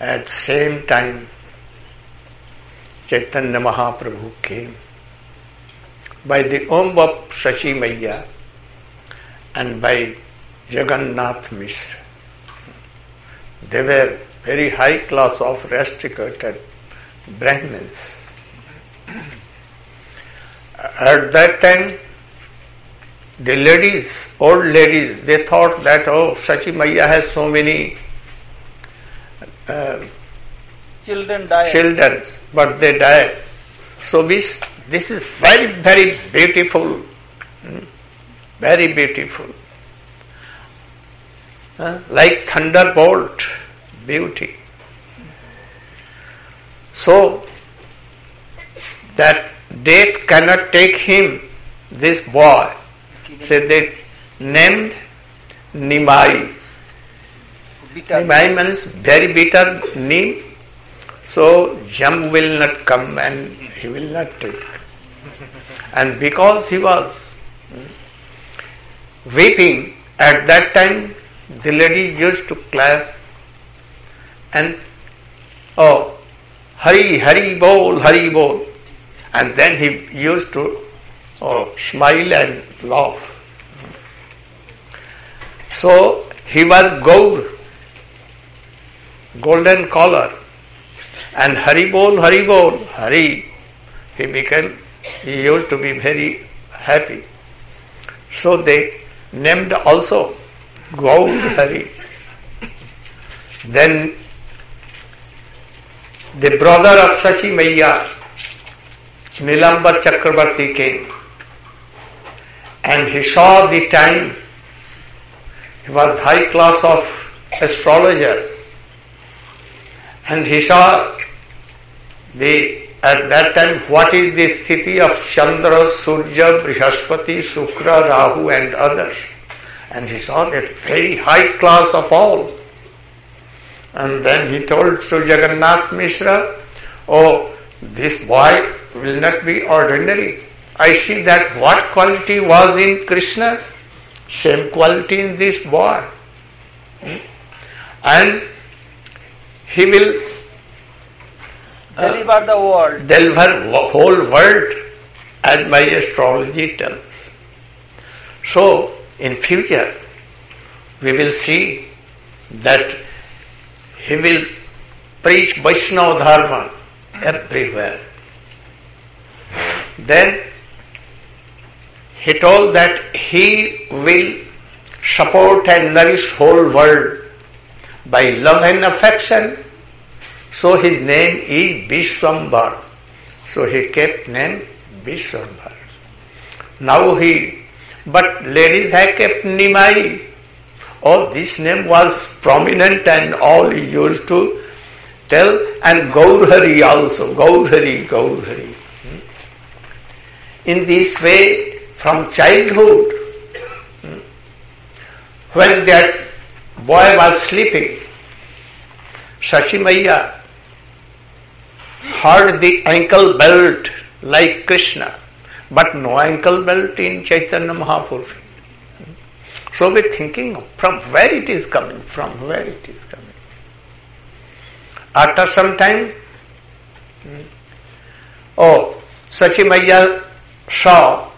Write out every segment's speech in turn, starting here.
At same time, Chaitanya Mahaprabhu came by the womb of Shashi Maiya and by Jagannath Mishra. They were very high class of restricted Brahmins. At that time, the ladies, old ladies, they thought that, oh, Shachi Maiya has so many children, but they die. So this is very, very beautiful, very beautiful. Like thunderbolt beauty. So that death cannot take him, this boy. So they named Nimai. Nimai means very bitter neem. So jam will not come and he will not take. And because he was weeping at that time, the lady used to clap and Hari, Hari Bol, Hari Bol. And then he used to smile and laugh. So he was gold, golden collar. And Hari Bol, Hari Bol, Hari, he used to be very happy. So they named also Gold Hari. Then the brother of Shachi Maiya, Nilamba Chakrabarti, came and he saw the time. He was high class of astrologer and he saw at that time what is the sthiti of Chandra, Surya, Brihaspati, Shukra, Rahu and others. And he saw that very high class of all. And then he told to Jagannath Mishra, oh, this boy will not be ordinary. I see that what quality was in Krishna, same quality in this boy. And he will deliver the world. Deliver whole world as my astrology tells. So, in future, we will see that he will preach Vaishnava Dharma everywhere. Then he told that he will support and nourish whole world by love and affection. So his name is Vishwambar. So he kept name Vishwambar. But ladies have kept Nimai. Oh, this name was prominent and all he used to tell. And Gaurhari also. Gaurhari, Gaurhari. In this way, from childhood, when that boy was sleeping, Shachi Maiya heard the ankle belt like Krishna, but no ankle belt in Chaitanya Mahaprabhu. So we're thinking from where it is coming, After some time, Shachi Maiya saw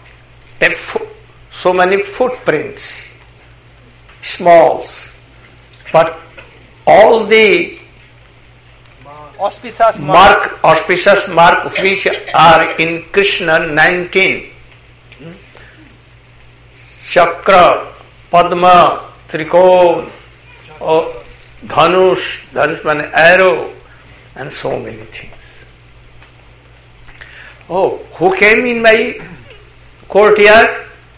so many footprints, smalls, but all the auspicious mark which are in Krishna 19, Chakra, Padma, Trikon, Dhanush means arrow, and so many things. Oh, who came in my courtyard?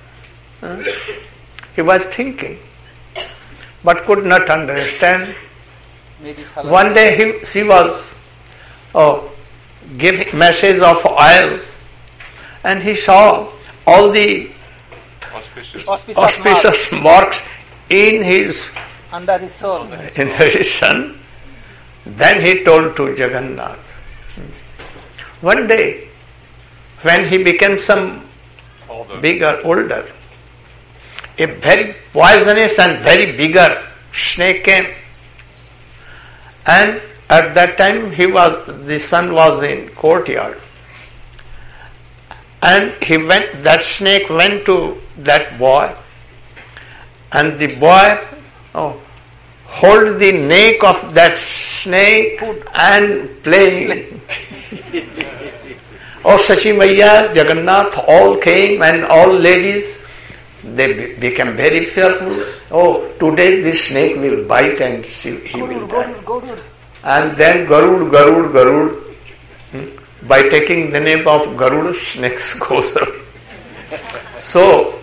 He was thinking, but could not understand. One day she was giving message of oil, and he saw all the auspicious marks in his under his soul, in his son. Then he told to Jagannath. One day, when he became some older, a very poisonous and very bigger snake came and At that time, the son was in courtyard, and that snake went to that boy, and the boy hold the neck of that snake and playing. Sachi Maiya, Jagannath, all came, and all ladies, they became very fearful. Today this snake will bite and he will die. And then Garud, by taking the name of Garud, snakes goes up. So,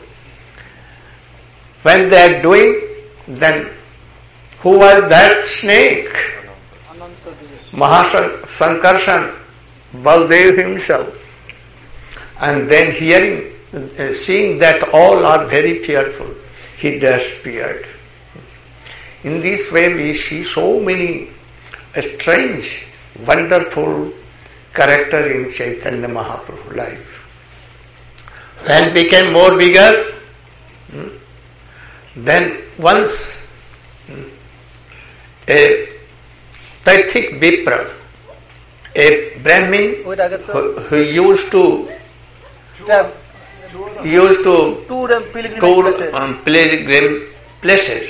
when they are doing, then who was that snake? Mahasankarshan, Baldev himself. And then seeing that all are very fearful, he disappeared. In this way we see so many strange, wonderful character in Chaitanya Mahaprabhu's life. When became more bigger, then once a Taithik Vipra, a Brahmin who used to tour pilgrim places,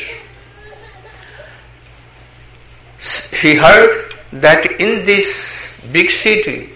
he heard that in this big city,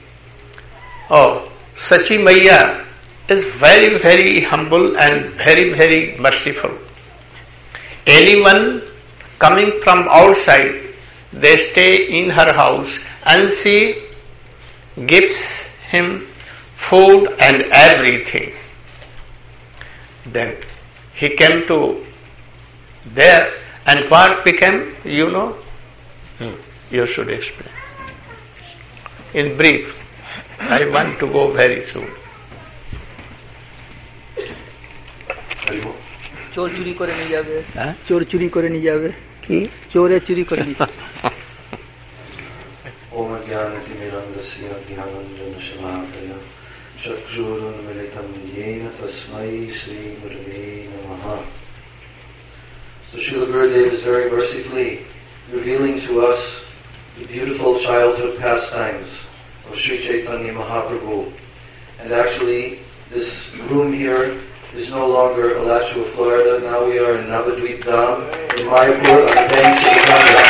Sachi Maiya is very, very humble and very, very merciful. Anyone coming from outside, they stay in her house and she gives him food and everything. Then he came to there, and what became, you know? You should explain. In brief, I want to go very soon. चोर चुरी करे नहीं जावे चोर चुरी करे नहीं जावे की चोरे चुरी करे नहीं ओम ज्ञानतिमिरन्धस्य ज्ञानाञ्जनशलाकया चक्षुरुन्मिलितं येन तस्मै श्रीगुरवे नमः. So Srila Gurudev is very mercifully revealing to us the beautiful childhood pastimes of Sri Chaitanya Mahaprabhu. And actually, this room here is no longer Alachua, Florida. Now we are in Navadvip Dham, in Mayapur, on the banks of the Ganga.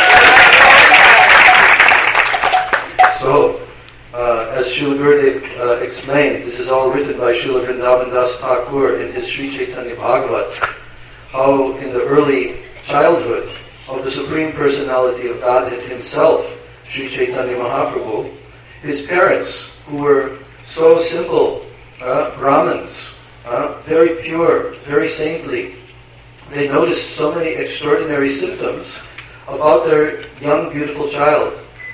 So, as Srila Gurudev explained, this is all written by Srila Vrindavan Das Thakur in his Sri Chaitanya Bhagavat, how in the early childhood of the Supreme Personality of Godhead himself, Sri Chaitanya Mahaprabhu, his parents, who were so simple, Brahmins, very pure, very saintly, they noticed so many extraordinary symptoms about their young, beautiful child,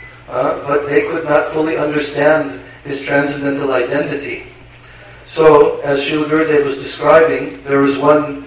but they could not fully understand his transcendental identity. So, as Srila Gurudev was describing, there was one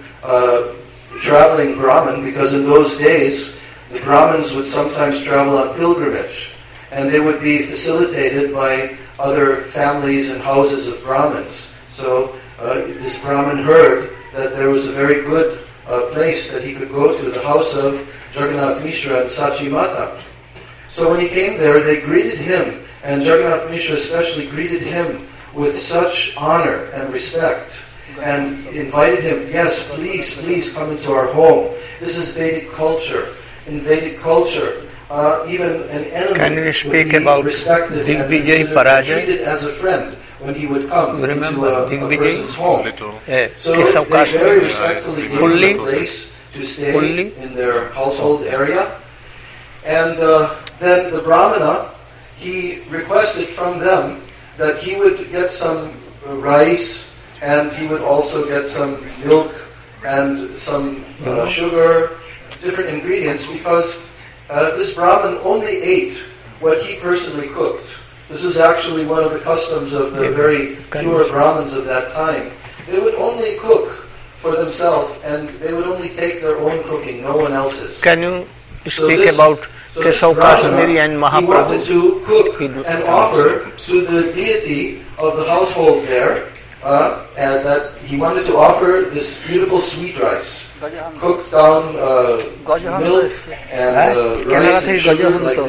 traveling Brahmin, because in those days, the Brahmins would sometimes travel on pilgrimage, and they would be facilitated by other families and houses of Brahmins. So, this Brahmin heard that there was a very good place that he could go to, the house of Jagannath Mishra and Sachi Mata. So when he came there, they greeted him, and Jagannath Mishra especially greeted him with such honor and respect, and invited him, yes, please come into our home. This is Vedic culture. In Vedic culture, even an enemy would be respected and treated as a friend when he would come into a person's home. So they very respectfully gave him a place to stay in their household area. And then the Brahmana, he requested from them that he would get some rice, and he would also get some milk and some sugar, different ingredients, because this Brahmin only ate what he personally cooked. This is actually one of the customs of the very pure Brahmins of that time. They would only cook for themselves, and they would only take their own cooking, no one else's. Can you speak about Keshav Kashmiri and Mahaprabhu? He wanted to cook and offer to the deity of the household there, and that he wanted to offer this beautiful sweet rice, cooked down milk and rice and sugar like this.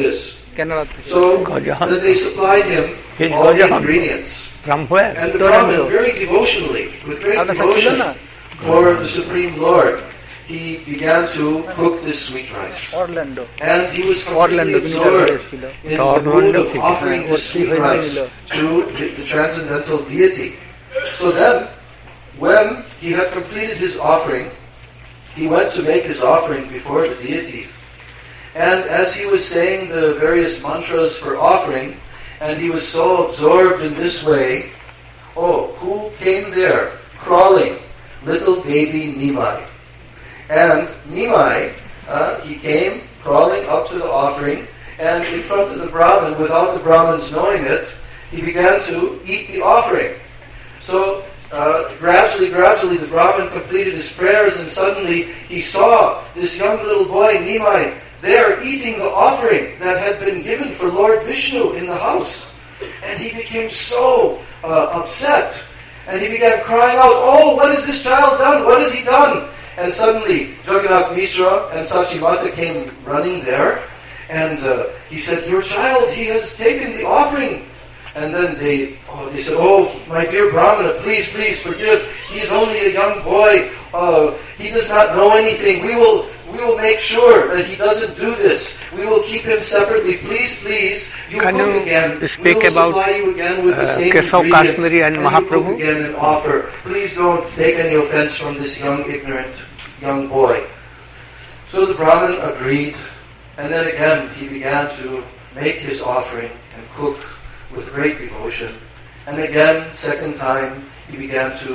Canada থেকে। So Gajahan. then they supplied him His all the Gajahan. ingredients. From where? And the Toronto. Brahmin, very devotionally, with great আপনার সাথে ছিল devotion না? for the Supreme Lord, he began to cook this sweet rice. Orlando. And he was Orlando completely তিনি absorbed এসেছিল। in the mood of offering হ্যাঁ, this ওর sweet ঠিক হয়ে rice গেল। to the transcendental deity. So then, when he had completed his offering, he went to make his offering before the deity. And as he was saying the various mantras for offering, and he was so absorbed in this way, oh, who came there, crawling? Little baby Nimai. And Nimai, he came crawling up to the offering, and in front of the Brahmin, without the Brahmins knowing it, he began to eat the offering. So gradually, the Brahmin completed his prayers, and suddenly he saw this young little boy, Nimai, there eating the offering that had been given for Lord Vishnu in the house. And he became so upset, and he began crying out, oh, what has this child done? What has he done? And suddenly Jagannath Mishra and Sachimata came running there, and he said, your child, he has taken the offering. And then they said, oh, my dear Brahmana, please forgive. He is only a young boy. He does not know anything. We will make sure that he doesn't do this. We will keep him separately. Please, you Can cook you again. speak we will about, supply you again with the same Keshav ingredients, Kashmiri and you Mahaprabhu? cook again and offer. Please don't take any offense from this ignorant young boy. So the Brahmin agreed, and then again he began to make his offering and cook with great devotion. And again, second time, he began to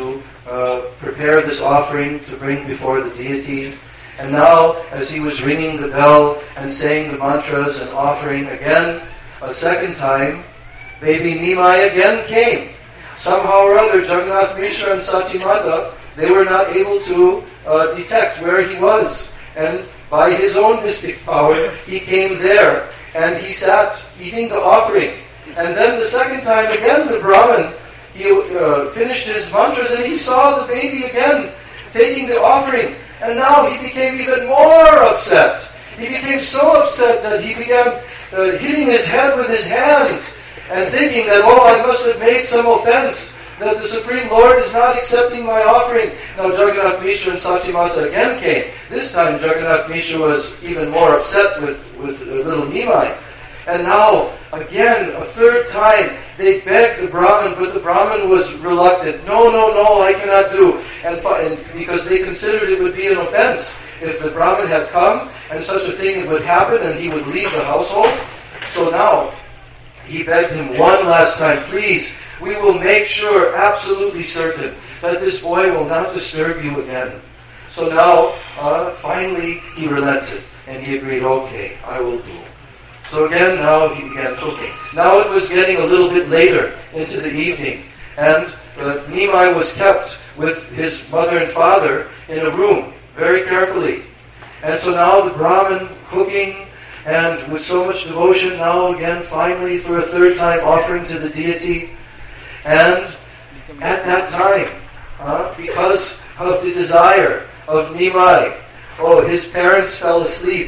prepare this offering to bring before the deity. And now, as he was ringing the bell and saying the mantras and offering again, a second time, baby Nimai again came. Somehow or other, Jagannath Mishra and Sachimata, they were not able to detect where he was. And by his own mystic power, he came there, and he sat eating the offering. And then the second time again, the Brahmin, he finished his mantras, and he saw the baby again taking the offering. And now he became even more upset. He became so upset that he began hitting his head with his hands and thinking that, oh, I must have made some offense, that the Supreme Lord is not accepting my offering. Now Jagannath Mishra and Sachimata again came. This time Jagannath Mishra was even more upset with little Nimai. And now, again, a third time, they begged the Brahmin, but the Brahmin was reluctant. No, I cannot do. And because they considered it would be an offense if the Brahmin had come and such a thing would happen and he would leave the household. So now, he begged him one last time, please, we will make sure, absolutely certain, that this boy will not disturb you again. So now, finally, he relented and he agreed, okay, I will do. So again, now he began cooking. Now it was getting a little bit later into the evening, and Nimai was kept with his mother and father in a room, very carefully. And so now the Brahmin cooking, and with so much devotion, now again, finally, for a third time, offering to the deity. And at that time, because of the desire of Nimai, his parents fell asleep,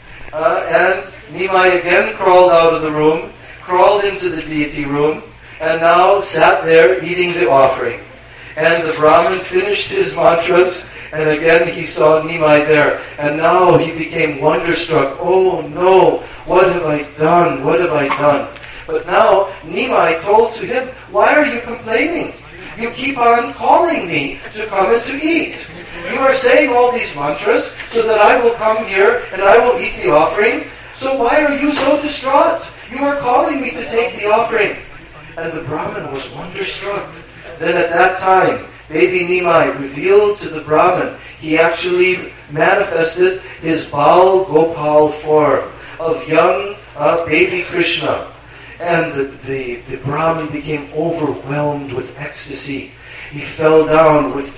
and Nimai again crawled out of the room, crawled into the deity room, and now sat there eating the offering. And the Brahmin finished his mantras, and again he saw Nimai there. And now he became wonderstruck. Oh no, what have I done? What have I done? But now Nimai told to him, why are you complaining? You keep on calling me to come and to eat. You are saying all these mantras so that I will come here and I will eat the offering. So why are you so distraught? You are calling me to take the offering. And the Brahmin was wonderstruck. Then at that time, baby Nimai revealed to the Brahmin, he actually manifested his Bal Gopal form of young baby Krishna. And the Brahmin became overwhelmed with ecstasy. He fell down with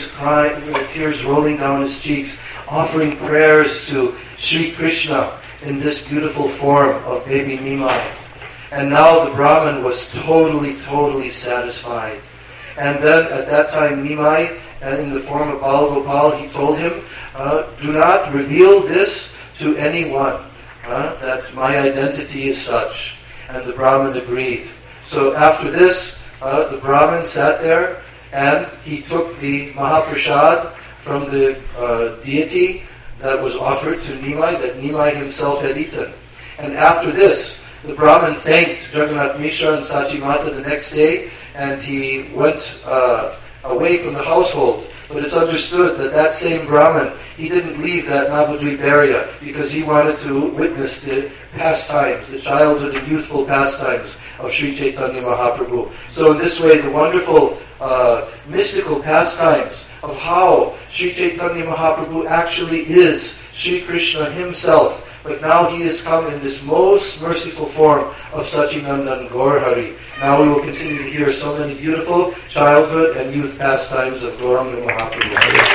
tears rolling down his cheeks, offering prayers to Sri Krishna in this beautiful form of baby Nimai. And now the Brahmin was totally satisfied. And then at that time Nimai, in the form of Bal Gopal, he told him, do not reveal this to anyone. that my identity is such. And the Brahmin agreed. So after this, the Brahmin sat there and he took the Mahaprasad from the deity that was offered to Nimai, that Nimai himself had eaten. And after this, the Brahmin thanked Jagannath Mishra and Sachi Mata the next day, and he went away from the household. But it's understood that that same Brahmin, he didn't leave that Navadvip area because he wanted to witness the pastimes, the childhood and youthful pastimes of Sri Chaitanya Mahaprabhu. So in this way, the wonderful mystical pastimes of how Sri Chaitanya Mahaprabhu actually is Sri Krishna himself, but now he has come in this most merciful form of Sachinandan Gaurahari. Now we will continue to hear so many beautiful childhood and youth pastimes of Gauranga Mahaprabhu.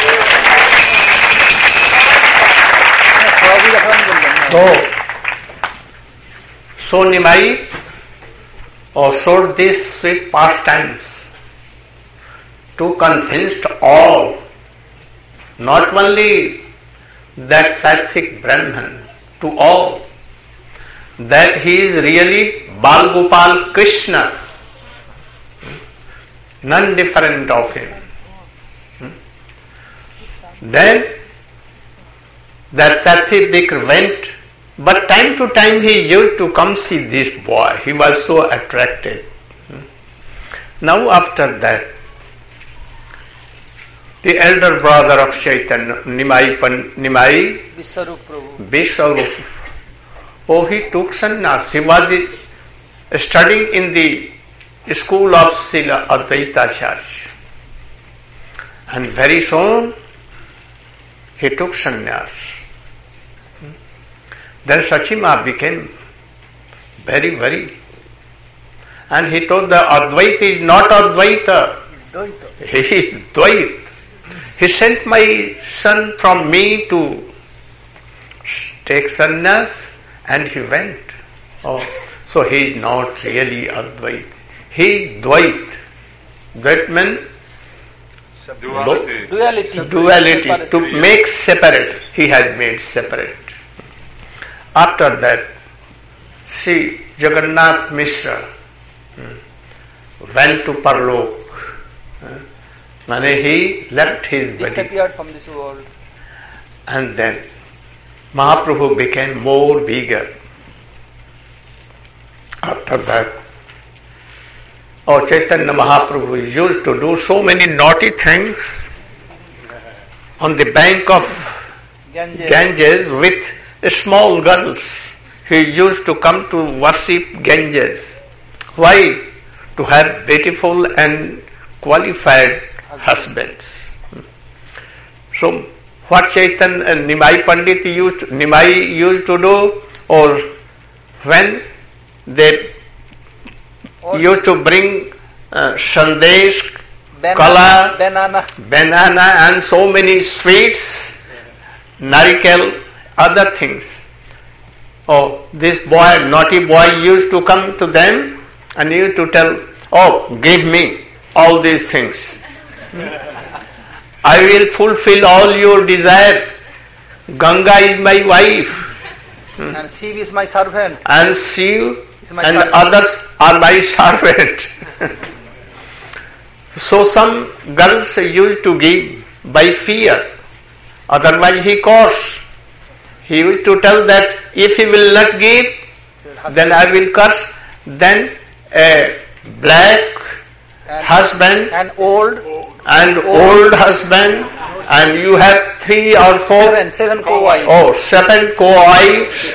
So Nimai showed these sweet pastimes to convince all, not only that Karthik Brahman, to all, that he is really Bal Gopal Krishna, none different of him. Then that Karthik went, but time to time he used to come see this boy. He was so attracted. Now after that, the elder brother of Chaitanya, Nimai Vishwarup Prabhu, he took sannyas. He was studying in the school of Srila Advaita Acharya. And very soon, he took sannyas. Then Sachima became very worried. And he told the Advaita is not Advaita. He is Dvaita. He sent my son from me to take sannyas, and he went. So he is not really Advaita. He is Dvaita. That means duality. To make separate, he has made separate. After that, see, Jagannath Mishra went to Parlok. He left his body. Disappeared from this world. And then Mahaprabhu became more bigger. After that, Chaitanya Mahaprabhu used to do so many naughty things on the bank of Ganges with small girls. He used to come to worship Ganges. Why? To have beautiful and qualified husbands. So what Chaitanya and Nimai Pandit used to do, or when they used to bring sandesh, kala, banana and so many sweets, narikal, other things. This boy, naughty boy, used to come to them and used to tell, give me all these things. I will fulfill all your desire. Ganga is my wife. And Shiv is my servant. And Shiv and servant. Others are my servant. So some girls used to give by fear. Otherwise he curse. He used to tell that if he will not give, then I will curse. Then a black husband and old husband, and you have 3 or 4 seven co-wives. 7 co-wives.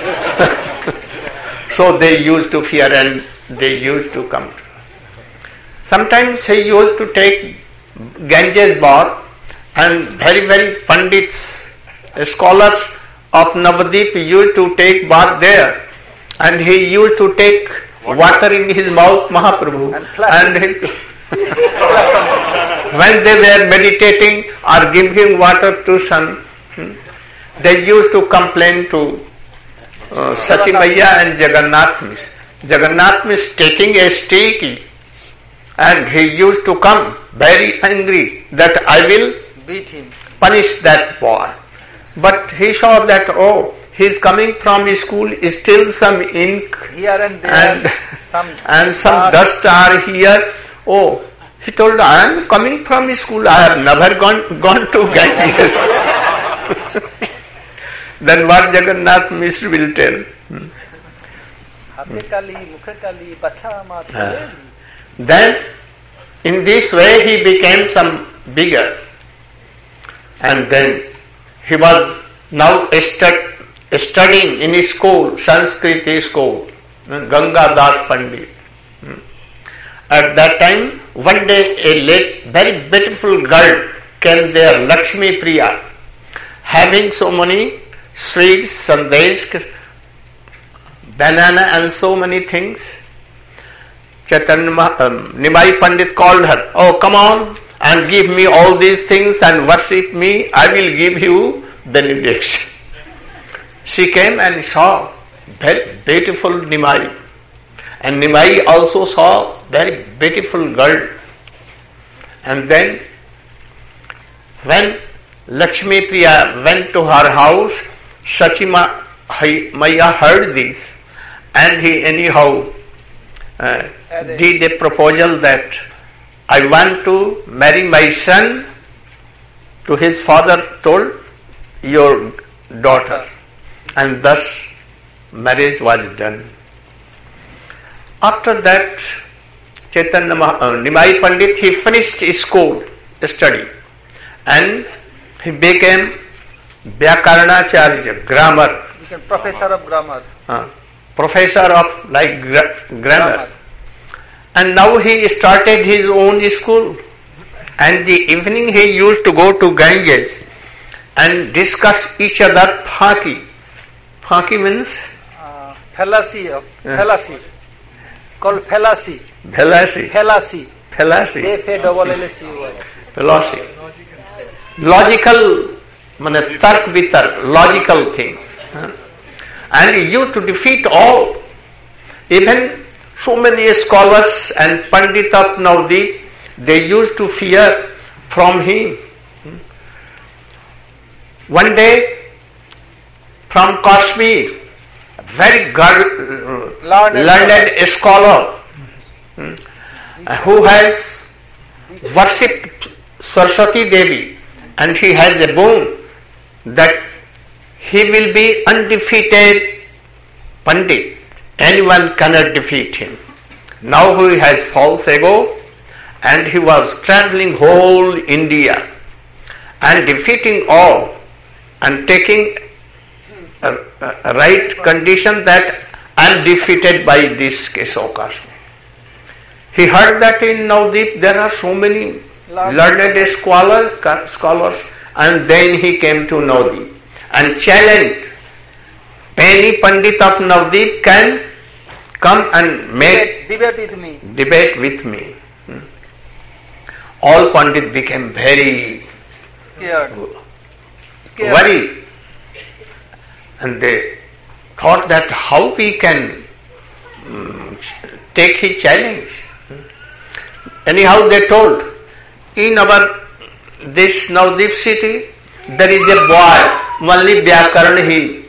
So they used to fear and they used to come. Sometimes he used to take Ganges bath, and very pandits, scholars of Navadvip used to take bath there, and he used to take water in his mouth, Mahaprabhu, and when they were meditating or giving water to sun, they used to complain to Sachimaya and Jagannath Mishra. Jagannath Mishra taking a stick, and he used to come very angry that I will beat him, punish that boy. But he saw that, he is coming from school, still some ink Here and there, and some dust are here. Oh, he told, I am coming from school, I have never gone to Ganges. Then what Jagannath Mishra will tell? Then in this way he became some bigger, and then he was now studying in his school, Sanskrit school, Ganga Das Pandit. At that time, one day a very beautiful girl came there, Lakshmi Priya, having so many sweets, sandesh, banana and so many things. Nimai Pandit called her, oh come on and give me all these things and worship me, I will give you benediction. She came and saw very beautiful Nimai, and Nimai also saw very beautiful girl. And then when Lakshmi Priya went to her house, Sachima Maya heard this, and he anyhow did a proposal that I want to marry my son. To his father told, your daughter, and thus marriage was done. After that, Nimai Pandit, he finished his school study and he became Vyakaranacharya, grammar. Became professor of grammar. Professor of grammar. And now he started his own school. And the evening he used to go to Ganges and discuss each other phaki. Phaki means? Fallacy. Called fallacy. Fallacy. Fallacy. Fallacy. F-A-L-L-A-C-Y. Fallacy. Logical, tark bitark, logical things. And you to defeat all. Even so many scholars and Pandit of Navadvip, they used to fear from him. One day, from Kashmir, very learned scholar who has worshipped Saraswati Devi, and he has a boon that he will be undefeated Pandit. Anyone cannot defeat him. Now he has false ego, and he was traveling whole India and defeating all and taking a right condition that I am defeated by this Keshav Kashmir. He heard that in Navadvip there are so many learned scholars, and then he came to Navadvip and challenged, any Pandit of Navadvip can come and make debate with me. All Pandit became very scared. Worried, and they thought that how we can take his challenge. Anyhow, they told, in our this Navadvip city there is a boy, only Vyakaran he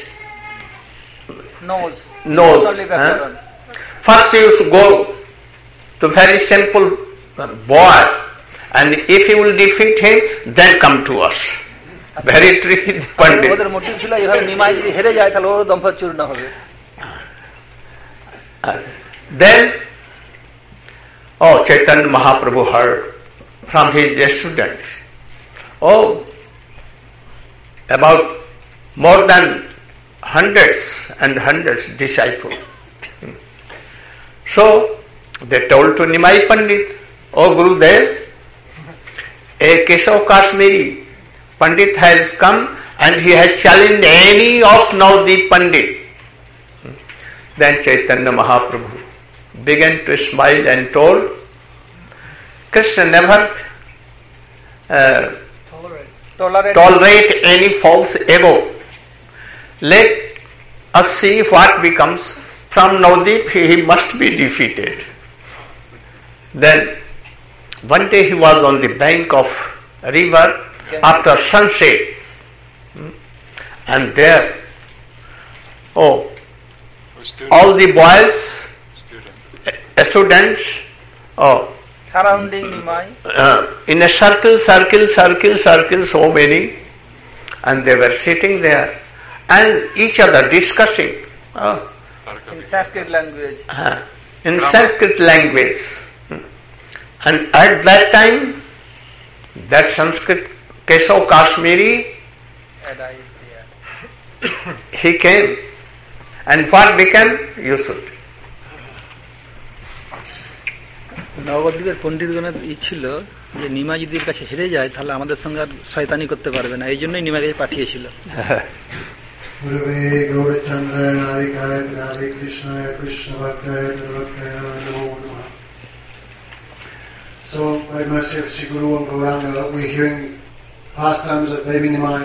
knows. First you should go to very simple boy, and if you will defeat him, then come to us. Very tricky Pandit. Then, Chaitanya Mahaprabhu heard from his students, about more than hundreds and hundreds disciples. So, they told to Nimai Pandit, Gurudev, a Keshav Kashmiri Pandit has come and he has challenged any of Navadvip Pandit. Then Chaitanya Mahaprabhu began to smile and told, Krishna never tolerate any false ego. Let us see what becomes. From Navadvip he must be defeated. Then one day he was on the bank of a river after sunset, and there Oh, all the boys, students, surrounding Nimai. In a circle, so many, and they were sitting there and each other discussing in Sanskrit language. In Sanskrit language. And at that time, that Sanskrit Keshav Kashmiri, he came. And what became? You should. নবদ্বীপের পণ্ডিতগণের ছিল যে নিমাই যদি কাছে হেরে যায় তাহলে আমাদের সঙ্গে আর শয়তানি করতে পারবে না, এই জন্যই নিমাইকে পাঠিয়েছিল। So, by mercy of Sri Guru and Gauranga, we're hearing pastimes of baby Nimai.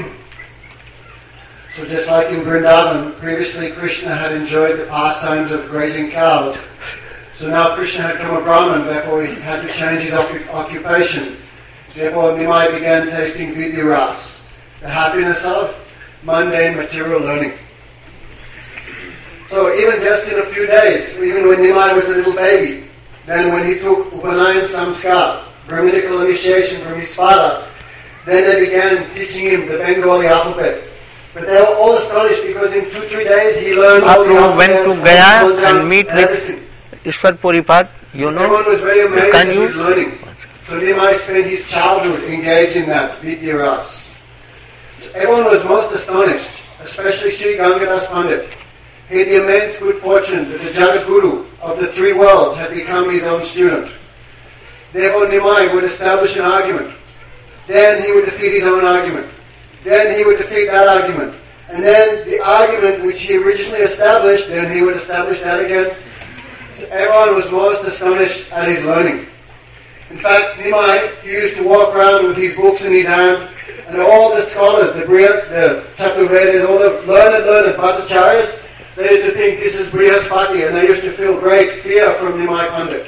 So just like in Vrindavan, previously Krishna had enjoyed the pastimes of grazing cows. So now Krishna had become a Brahmin, therefore he had to change his occupation. Therefore Nimai began tasting Vidya Ras, the happiness of mundane material learning. So even just in a few days, even when Nimai was a little baby, then when he took Upanayan Samskar, Brahminical initiation from his father, then they began teaching him the Bengali alphabet. But they were all astonished because in 2-3 days he learned all the alphabet. Went to Gaya and meet with Ishwar Puripad, you know. Everyone was very amazed at his learning. So Nimai spent his childhood engaged in that Vidya Ras. So everyone was most astonished, especially Sri Gangadas Pandit. He had the immense good fortune that the Jagat Guru of the 3 worlds had become his own student. Therefore Nimai would establish an argument. Then he would defeat his own argument. Then he would defeat that argument. And then the argument which he originally established, then he would establish that again. So everyone was most astonished at his learning. In fact, Nimai, he used to walk around with his books in his hand, and all the scholars, the Chaturvedas, all the learned Bhattacharyas, they used to think this is Brihaspati, and they used to feel great fear from Nimai Pandit.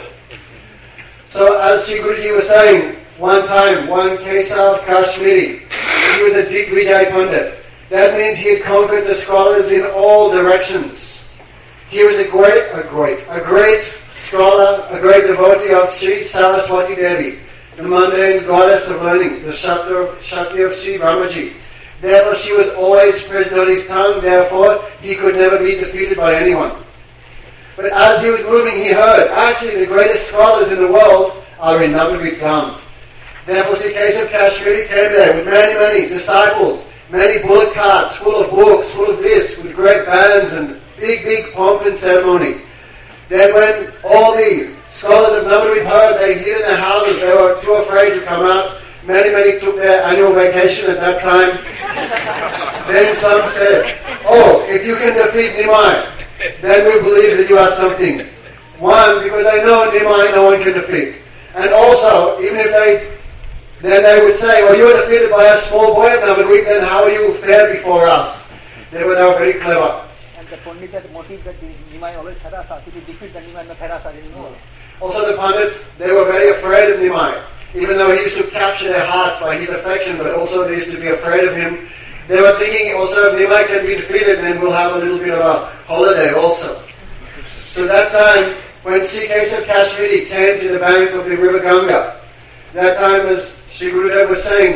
So as Sri Guruji was saying, one time, one Keshav Kashmiri, he was a Digvijay Pandit. That means he had conquered the scholars in all directions. He was a great scholar, a great devotee of Sri Saraswati Devi, the mundane goddess of learning, the Shakti of Sri Ramaji. Therefore she was always present on his tongue, therefore he could never be defeated by anyone. But as he was moving, he heard, actually the greatest scholars in the world are in Navadvip Dham. Therefore Sri Keshav Kashmiri came there with many disciples, many bullock carts full of books, full of this, with great bands and big pomp and ceremony. Then when all the scholars of Navadvip heard, they hid in their houses, they were too afraid to come out. Many took their annual vacation at that time. Then some said, if you can defeat Nimai, then we believe that you are something. One, because they know Nimai no one can defeat. And also, even if then they would say, you were defeated by a small boy of Navadvip, then how are you fair before us? They were very clever. And the Pandit's motive that Nimai always had us, to defeat the Nimai and not had us anymore. Also the Pandits, they were very afraid of Nimai. Even though he used to capture their hearts by his affection, but also they used to be afraid of him. They were thinking also if Nimai can be defeated, then we'll have a little bit of a holiday also. So that time, when Sri Keshav Kashmiri came to the bank of the river Ganga, that time as Sri Gurudev was saying,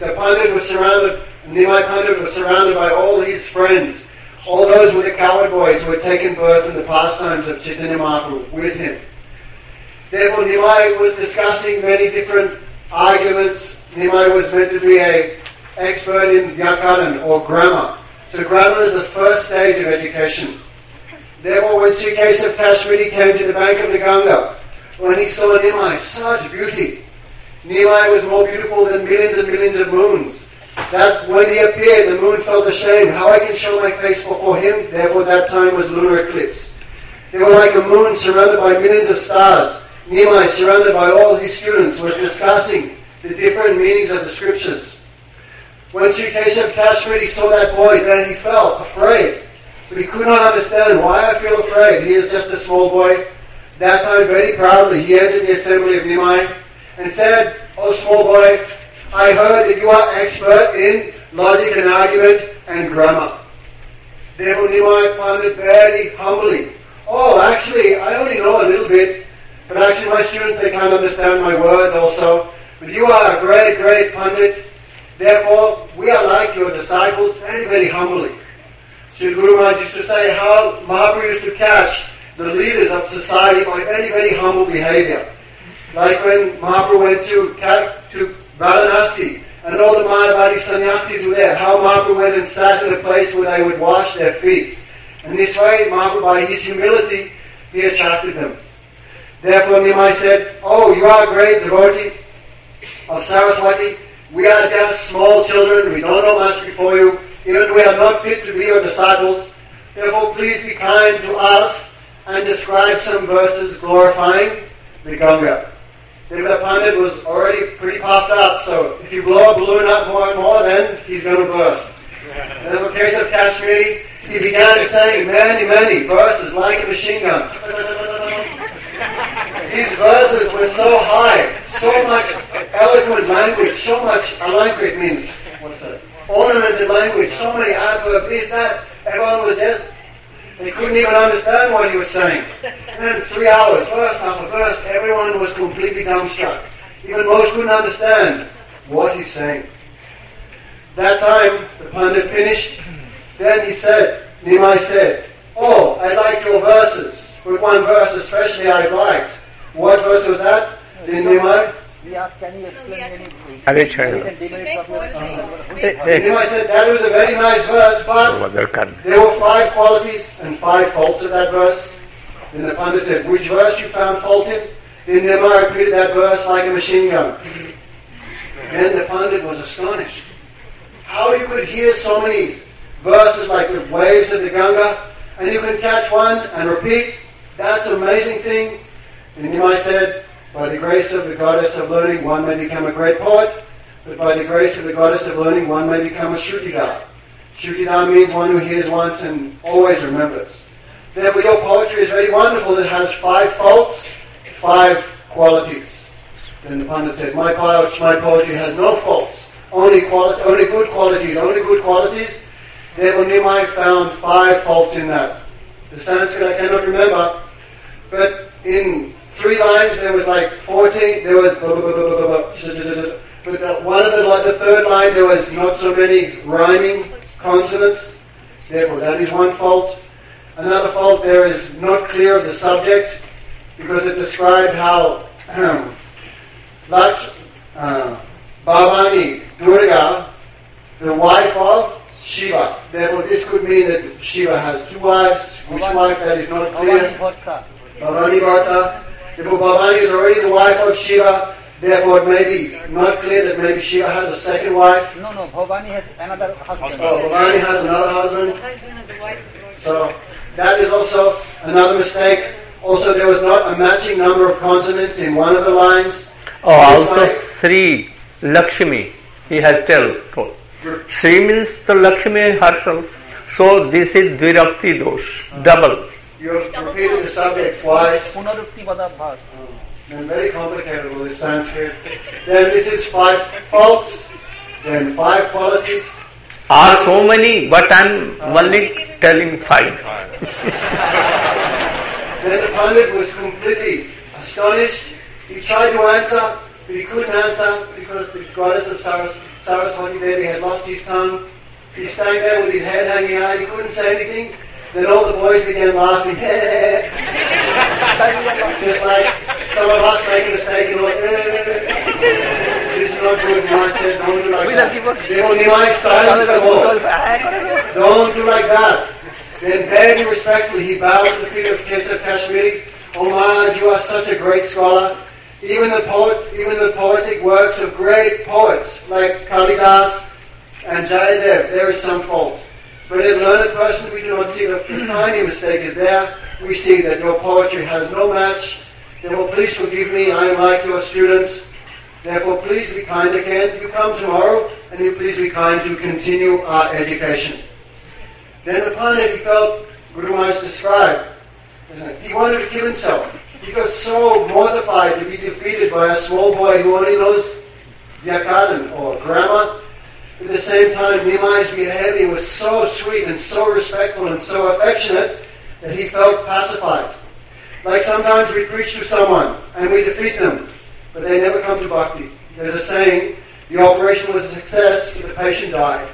Nimai Pandit was surrounded by all his friends, all those were the cowherd boys who had taken birth in the pastimes of Chaitanya Mahaprabhu with him. Therefore Nimai was discussing many different arguments. Nimai was meant to be an expert in Vyakaran or grammar. So grammar is the first stage of education. Therefore when Sri Keshav Kashmiri came to the bank of the Ganga, when he saw Nimai, such beauty. Nimai was more beautiful than millions and millions of moons. That when he appeared, the moon felt ashamed. How I can show my face before him? Therefore that time was lunar eclipse. They were like a moon surrounded by millions of stars. Nimai, surrounded by all his students, was discussing the different meanings of the scriptures. When Sri Keshav Kashmiri saw that boy, then he felt afraid. But he could not understand why I feel afraid. He is just a small boy. That time, very proudly, he entered the assembly of Nimai and said, small boy, I heard that you are expert in logic and argument and grammar. Therefore Nimai Pandit very humbly, oh, actually, I only know a little bit, but actually my students, they can't understand my words also. But you are a great, great Pandit. Therefore, we are like your disciples, very, very humbly. Sri Guru Maharaj used to say how Mahaprabhu used to catch the leaders of society by very, very humble behavior. Like when Mahaprabhu went to Varanasi, and all the Mayavadi sannyasis were there, how Mahaprabhu went and sat in a place where they would wash their feet. And this way, Mahaprabhu, by his humility, he attracted them. Therefore, Nimai said, oh, you are a great devotee of Saraswati. We are just small children. We don't know much before you. Even we are not fit to be your disciples. Therefore, please be kind to us and describe some verses glorifying the Ganga. The Pandit was already pretty puffed up, so if you blow a balloon up more and more, then he's going to burst. And in the case of Kashmiri, he began saying many, many verses like a machine gun. His verses were so high, so much eloquent language, so much alankrit means, what's that? Ornamented language, so many adverbs, this, that. Everyone was just, they couldn't even understand what he was saying. And then 3 hours, verse after verse, everyone was completely dumbstruck. Even most couldn't understand what he's saying. That time, the Pandit finished. Then he said, Nimai said, oh, I like your verses. But one verse especially I liked. What verse was that? Nimai? We asked, can you explain any? Nimai said, that was a very nice verse, but there were 5 qualities and 5 faults of that verse. Then the Pandit said, which verse you found fault in? Then Nimai repeated that verse like a machine gun. Then the Pandit was astonished. How you could hear so many verses like the waves of the Ganga, and you can catch one and repeat. That's an amazing thing. And Nimai said, by the grace of the goddess of learning, one may become a great poet, but by the grace of the goddess of learning, one may become a Shrutidar. Shrutidar means one who hears once and always remembers. Therefore, your poetry is very wonderful. It has 5 faults, 5 qualities. Then the Pandit said, my poetry has no faults, only good qualities. Therefore, Nimai found 5 faults in that. The Sanskrit I cannot remember, but in 3 lines there was like 14, there was but the third line there was not so many rhyming consonants. Therefore, that is one fault. Another fault, there is not clear of the subject, because it described how Bhavani, Durga, the wife of Shiva. Therefore, this could mean that Shiva has 2 wives. Which wife, that is not clear. Bhavani Bharta. Therefore, Bhavani is already the wife of Shiva. Therefore, it may be not clear that maybe Shiva has a second wife. No, Bhavani has another husband. Oh, Bhavani has another husband. So, that is also another mistake. Also, there was not a matching number of consonants in one of the lines. Oh, also Sri Lakshmi, he has told. Sri means the Lakshmi herself. So this is Dvirapti dosh, double. You have repeated the subject twice. Punarukti Vadabhas. And very complicated with the Sanskrit. Then this is 5 faults, then 5 qualities. Are so many, but I am only telling 5. Then the Pandit was completely astonished. He tried to answer, but he couldn't answer because the goddess of Saraswati Devi had lost his tongue. He stayed there with his head hanging out. He couldn't say anything. Then all the boys began laughing. Just like some of us make a mistake and like, this is not good. Nimai said, don't do like that. Therefore, Nimai silenced them all. Don't do like that. Then very respectfully, he bowed at the feet of Keshav Kashmiri. Oh Maharaj, you are such a great scholar. Even the poetic works of great poets like Kalidas and Jayadev, there is some fault. But in a learned person, we do not see the tiny mistake is there. We see that your poetry has no match. Therefore, please forgive me. I am like your students. Therefore, please be kind again. You come tomorrow, and you please be kind to continue our education. Then the Pandit, he felt Guru Maharaj described. He wanted to kill himself. He got so mortified to be defeated by a small boy who only knows Vyakaran or grammar. At the same time, Nimai's behavior was so sweet and so respectful and so affectionate that he felt pacified. Like sometimes we preach to someone and we defeat them, but they never come to bhakti. There's a saying, the operation was a success, but the patient died.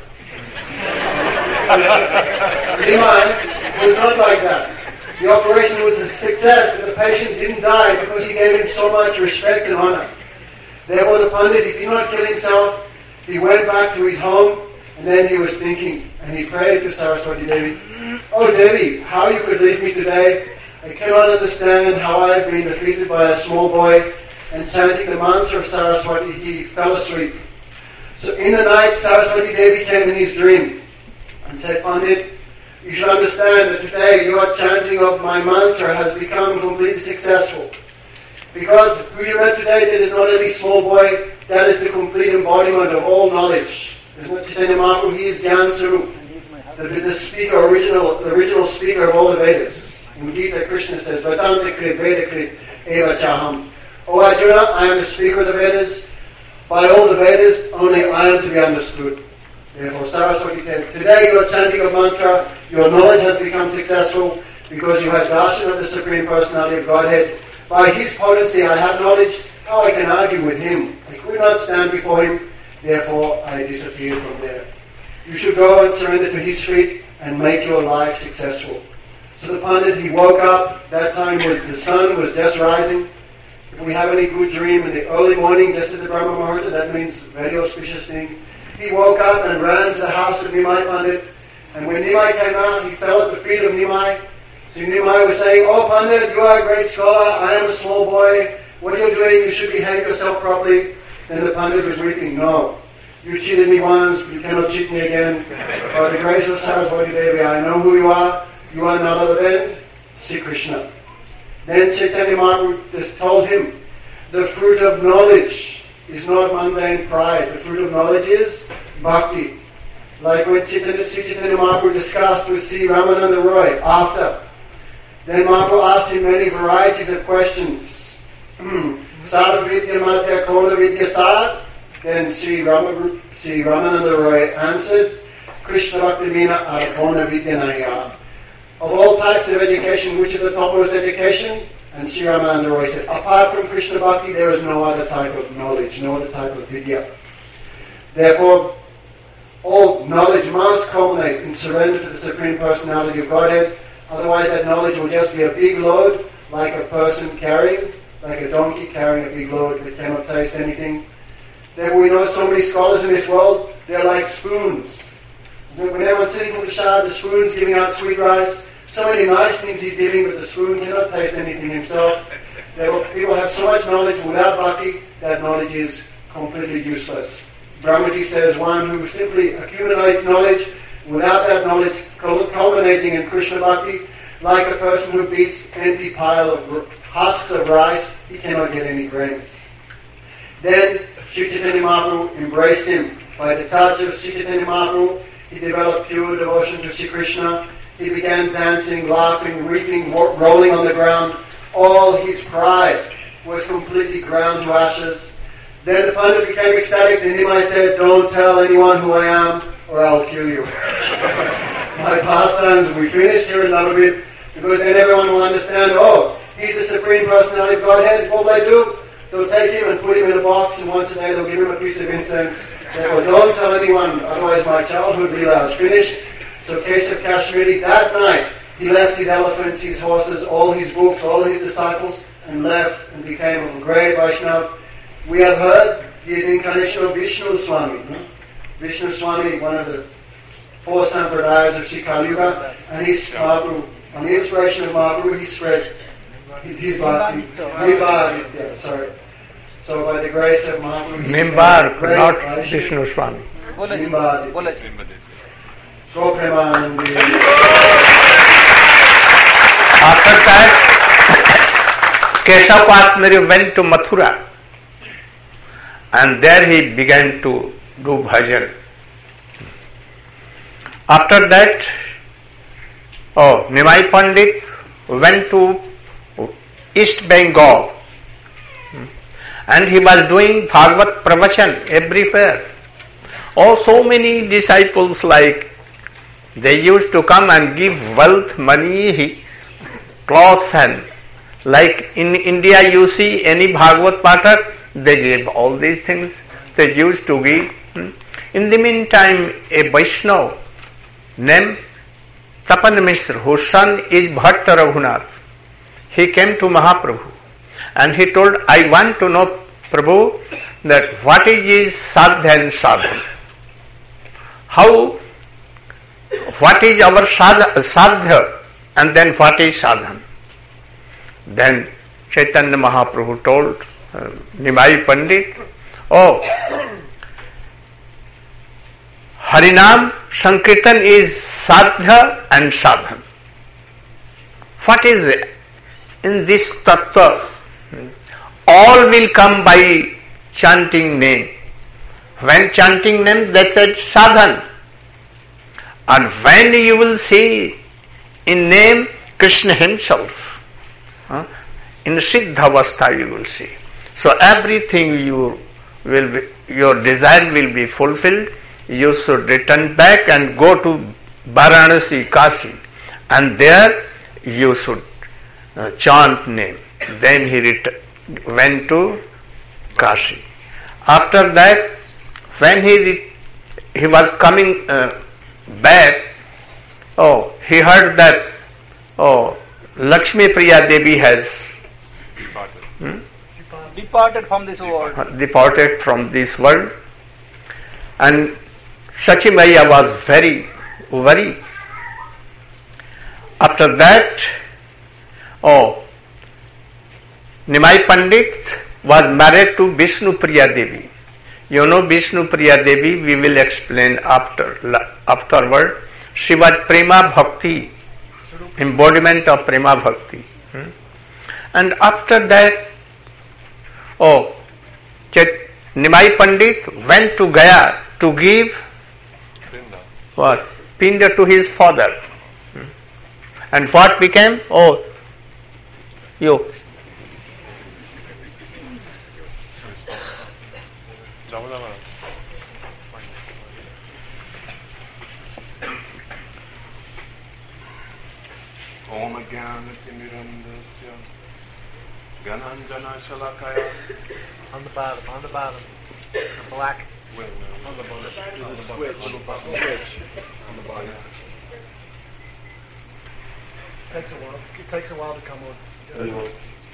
Nimai was not like that. The operation was a success, but the patient didn't die because he gave him so much respect and honor. Therefore the Pandit, he did not kill himself. He went back to his home, and then he was thinking, and he prayed to Saraswati Devi, "Oh Devi, how you could leave me today? I cannot understand how I have been defeated by a small boy." And chanting the mantra of Saraswati, he fell asleep. So in the night, Saraswati Devi came in his dream and said, "Pandit, you should understand that today your chanting of my mantra has become completely successful. Because who you met today, that is not any small boy, that is the complete embodiment of all knowledge. There's not Chaitanya Mahaprabhu, he is Gyan Sarup, the speaker, the original speaker of all the Vedas. In Gita, Krishna says, Vedanta Krit, Veda Krit, Eva Chaham. O Arjuna, I am the speaker of the Vedas. By all the Vedas, only I am to be understood. Therefore, Saraswati said, today you are chanting a mantra, your knowledge has become successful because you had darshan of the Supreme Personality of Godhead. By his potency I have knowledge, how I can argue with him? I could not stand before him, therefore I disappeared from there. You should go and surrender to his feet and make your life successful. So the Pandit, he woke up, that time the sun was just rising. If we have any good dream in the early morning, just at the Brahma Muhurta, that means very auspicious thing. He woke up and ran to the house of Nimai Pandit, and when Nimai came out, he fell at the feet of Nimai. So Nimai was saying, "Oh Pandit, you are a great scholar, I am a small boy, what are you doing? You should behave yourself properly." Then the Pandit was weeping, "No, you cheated me once, but you cannot cheat me again. By the grace of Saraswati Devi, I know who you are none other than Sri Krishna." Then Chaitanya Mahaprabhu just told him, the fruit of knowledge is not mundane pride, the fruit of knowledge is bhakti. Like when Sri Chaitanya Mahaprabhu discussed with Sri Ramananda Roy after, then Mahaprabhu asked him many varieties of questions. Sada Vidya Madhya Kona Vidya Sad. Then Sri Ramananda Roy answered, Krishna Bhakti Vina Arapona Vidya Naya. Of all types of education, which is the topmost education? And Sri Ramananda Roy said, apart from Krishna Bhakti, there is no other type of knowledge, no other type of vidya. Therefore, all knowledge must culminate in surrender to the Supreme Personality of Godhead. Otherwise, that knowledge will just be a big load, like a person carrying, like a donkey carrying a big load that cannot taste anything. Therefore, we know so many scholars in this world, they're like spoons. When everyone's sitting from the shah, the spoon's giving out sweet rice. So many nice things he's giving, but the spoon cannot taste anything himself. Therefore, people have so much knowledge without bhakti, that knowledge is completely useless. Brahmaji says one who simply accumulates knowledge without that knowledge culminating in Krishna Bhakti, like a person who beats empty pile of husks of rice, he cannot get any grain. Then Sri Chaitanya Mahaprabhu embraced him. By the touch of Sri Chaitanya Mahaprabhu, he developed pure devotion to Sri Krishna. He began dancing, laughing, weeping, rolling on the ground. All his pride was completely ground to ashes. Then the Pandit became ecstatic, and Nimai said, don't tell anyone who I am, or I'll kill you. My pastimes will be finished here in Navabit, because then everyone will understand, oh, he's the Supreme Personality of Godhead. What will they do? They'll take him and put him in a box, and once a day they'll give him a piece of incense. Therefore, don't tell anyone, otherwise my childhood lila is finished. So Keshav Kashmiri, that night, he left his elephants, his horses, all his books, all his disciples, and left and became a great Vaishnava. We have heard he is an incarnation of Vishnu Swami. Vishnu Swami, one of the four sampradayas of Sri Kali Yuga, and he's Mahaprabhu. On the inspiration of Mahaprabhu, he spread his bhakti. So by the grace of Mahaprabhu, Mimbar, not Vishnu Swami. Go Premanandi. After that, Keshav Kashmiri went to Mathura, and there he began to do bhajan. After that, Nimai Pandit went to East Bengal, and he was doing Bhagavad Pravachan everywhere. Oh, so many disciples, like they used to come and give wealth, money, clothes, and like in India you see any Bhagavad Pathak, they gave all these things. They used to give. In the meantime, a Vaishnava named Tapan Mishra, whose son is Bhatta Raghunath, he came to Mahaprabhu and he told, I want to know, Prabhu, that what is sadhya and sadhana? What is our sadhya and then what is sadhana? Then Chaitanya Mahaprabhu told Nimai Pandit, oh, Harinam Sankirtan is sadhya and sadhana. What is it? In this tattva, all will come by chanting name. When chanting name, that's a sadhana. And when you will see in name Krishna himself, in Siddhavastha you will see. So everything your desire will be fulfilled. You should return back and go to Varanasi, Kashi, and there you should chant name. Then he went to Kashi. After that, when he was coming back, he heard that Lakshmi Priya Devi has departed from this world. Departed from this world, and Sachimaya was very worried. After that, Nimai Pandit was married to Vishnu Priya Devi. You know Vishnu Priya Devi, we will explain afterward. She was Prema Bhakti, embodiment of Prema Bhakti. And after that, Nimai Pandit went to Gaya to give what? Pinda to his father. And what became? You. Om Jnana-timirandasya Gananjana Shalakaya. On the bottom, the black. On the bottom. There's a switch. On the bottom. It takes a while to come on.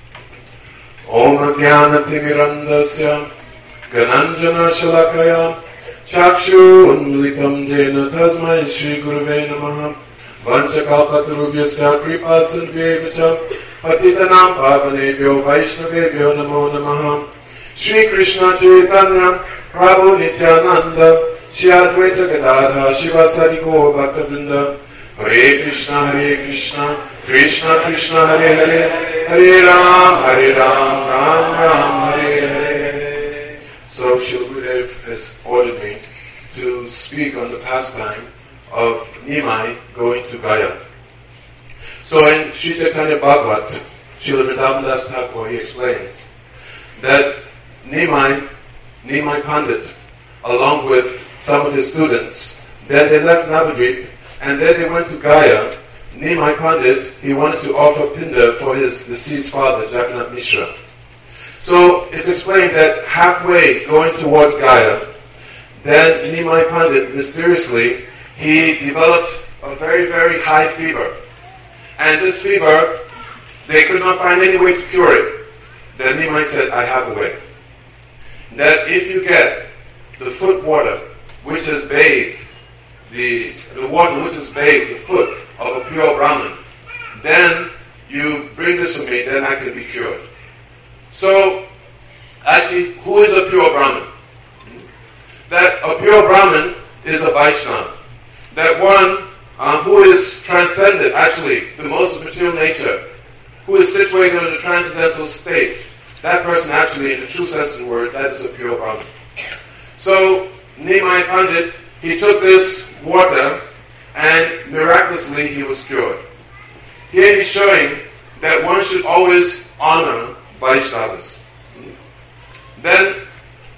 Om Jnana-timirandasya Gananjana Shalakaya Chakshu Unmilitam Jena Tasmai Shri Gurave Namaha Vanchakalpatarubhyascha Kripa Sindhyevacha Patitanam Pavanebhyo Vaishnavebhyo Namo Namaha Shri Krishna Chaitanya Prabhu Nityananda Shri Advaita Gadadha Shivasari Gaur Bhaktavrinda Hare Krishna Krishna Krishna Hare Hare Hare Ram Ram Hare Hare. So Srila Gurudev has ordered me to speak on the pastime of Nimai going to Gaya. So in Sri Chaitanya Bhagavat, Srila Vrindavan Das Thakur, he explains that Nimai Pandit, along with some of his students, then they left Navadvip and then they went to Gaya. Nimai Pandit, he wanted to offer Pinda for his deceased father, Jagannath Mishra. So it's explained that halfway going towards Gaya, then Nimai Pandit, mysteriously, he developed a very, very high fever. And this fever, they could not find any way to cure it. Then Nimai said, I have a way. That if you get the foot water, which has bathed, the water which has bathed the foot of a pure Brahmin, then you bring this to me, then I can be cured. So, actually, who is a pure Brahmin? That a pure Brahmin is a Vaishnava. That one who is transcendent, actually, the most material nature, who is situated in a transcendental state, that person actually, in the true sense of the word, that is a pure Brahmin. So, Nimai Pandit, he took this water and miraculously he was cured. Here he's showing that one should always honor Vaishnavas. Then,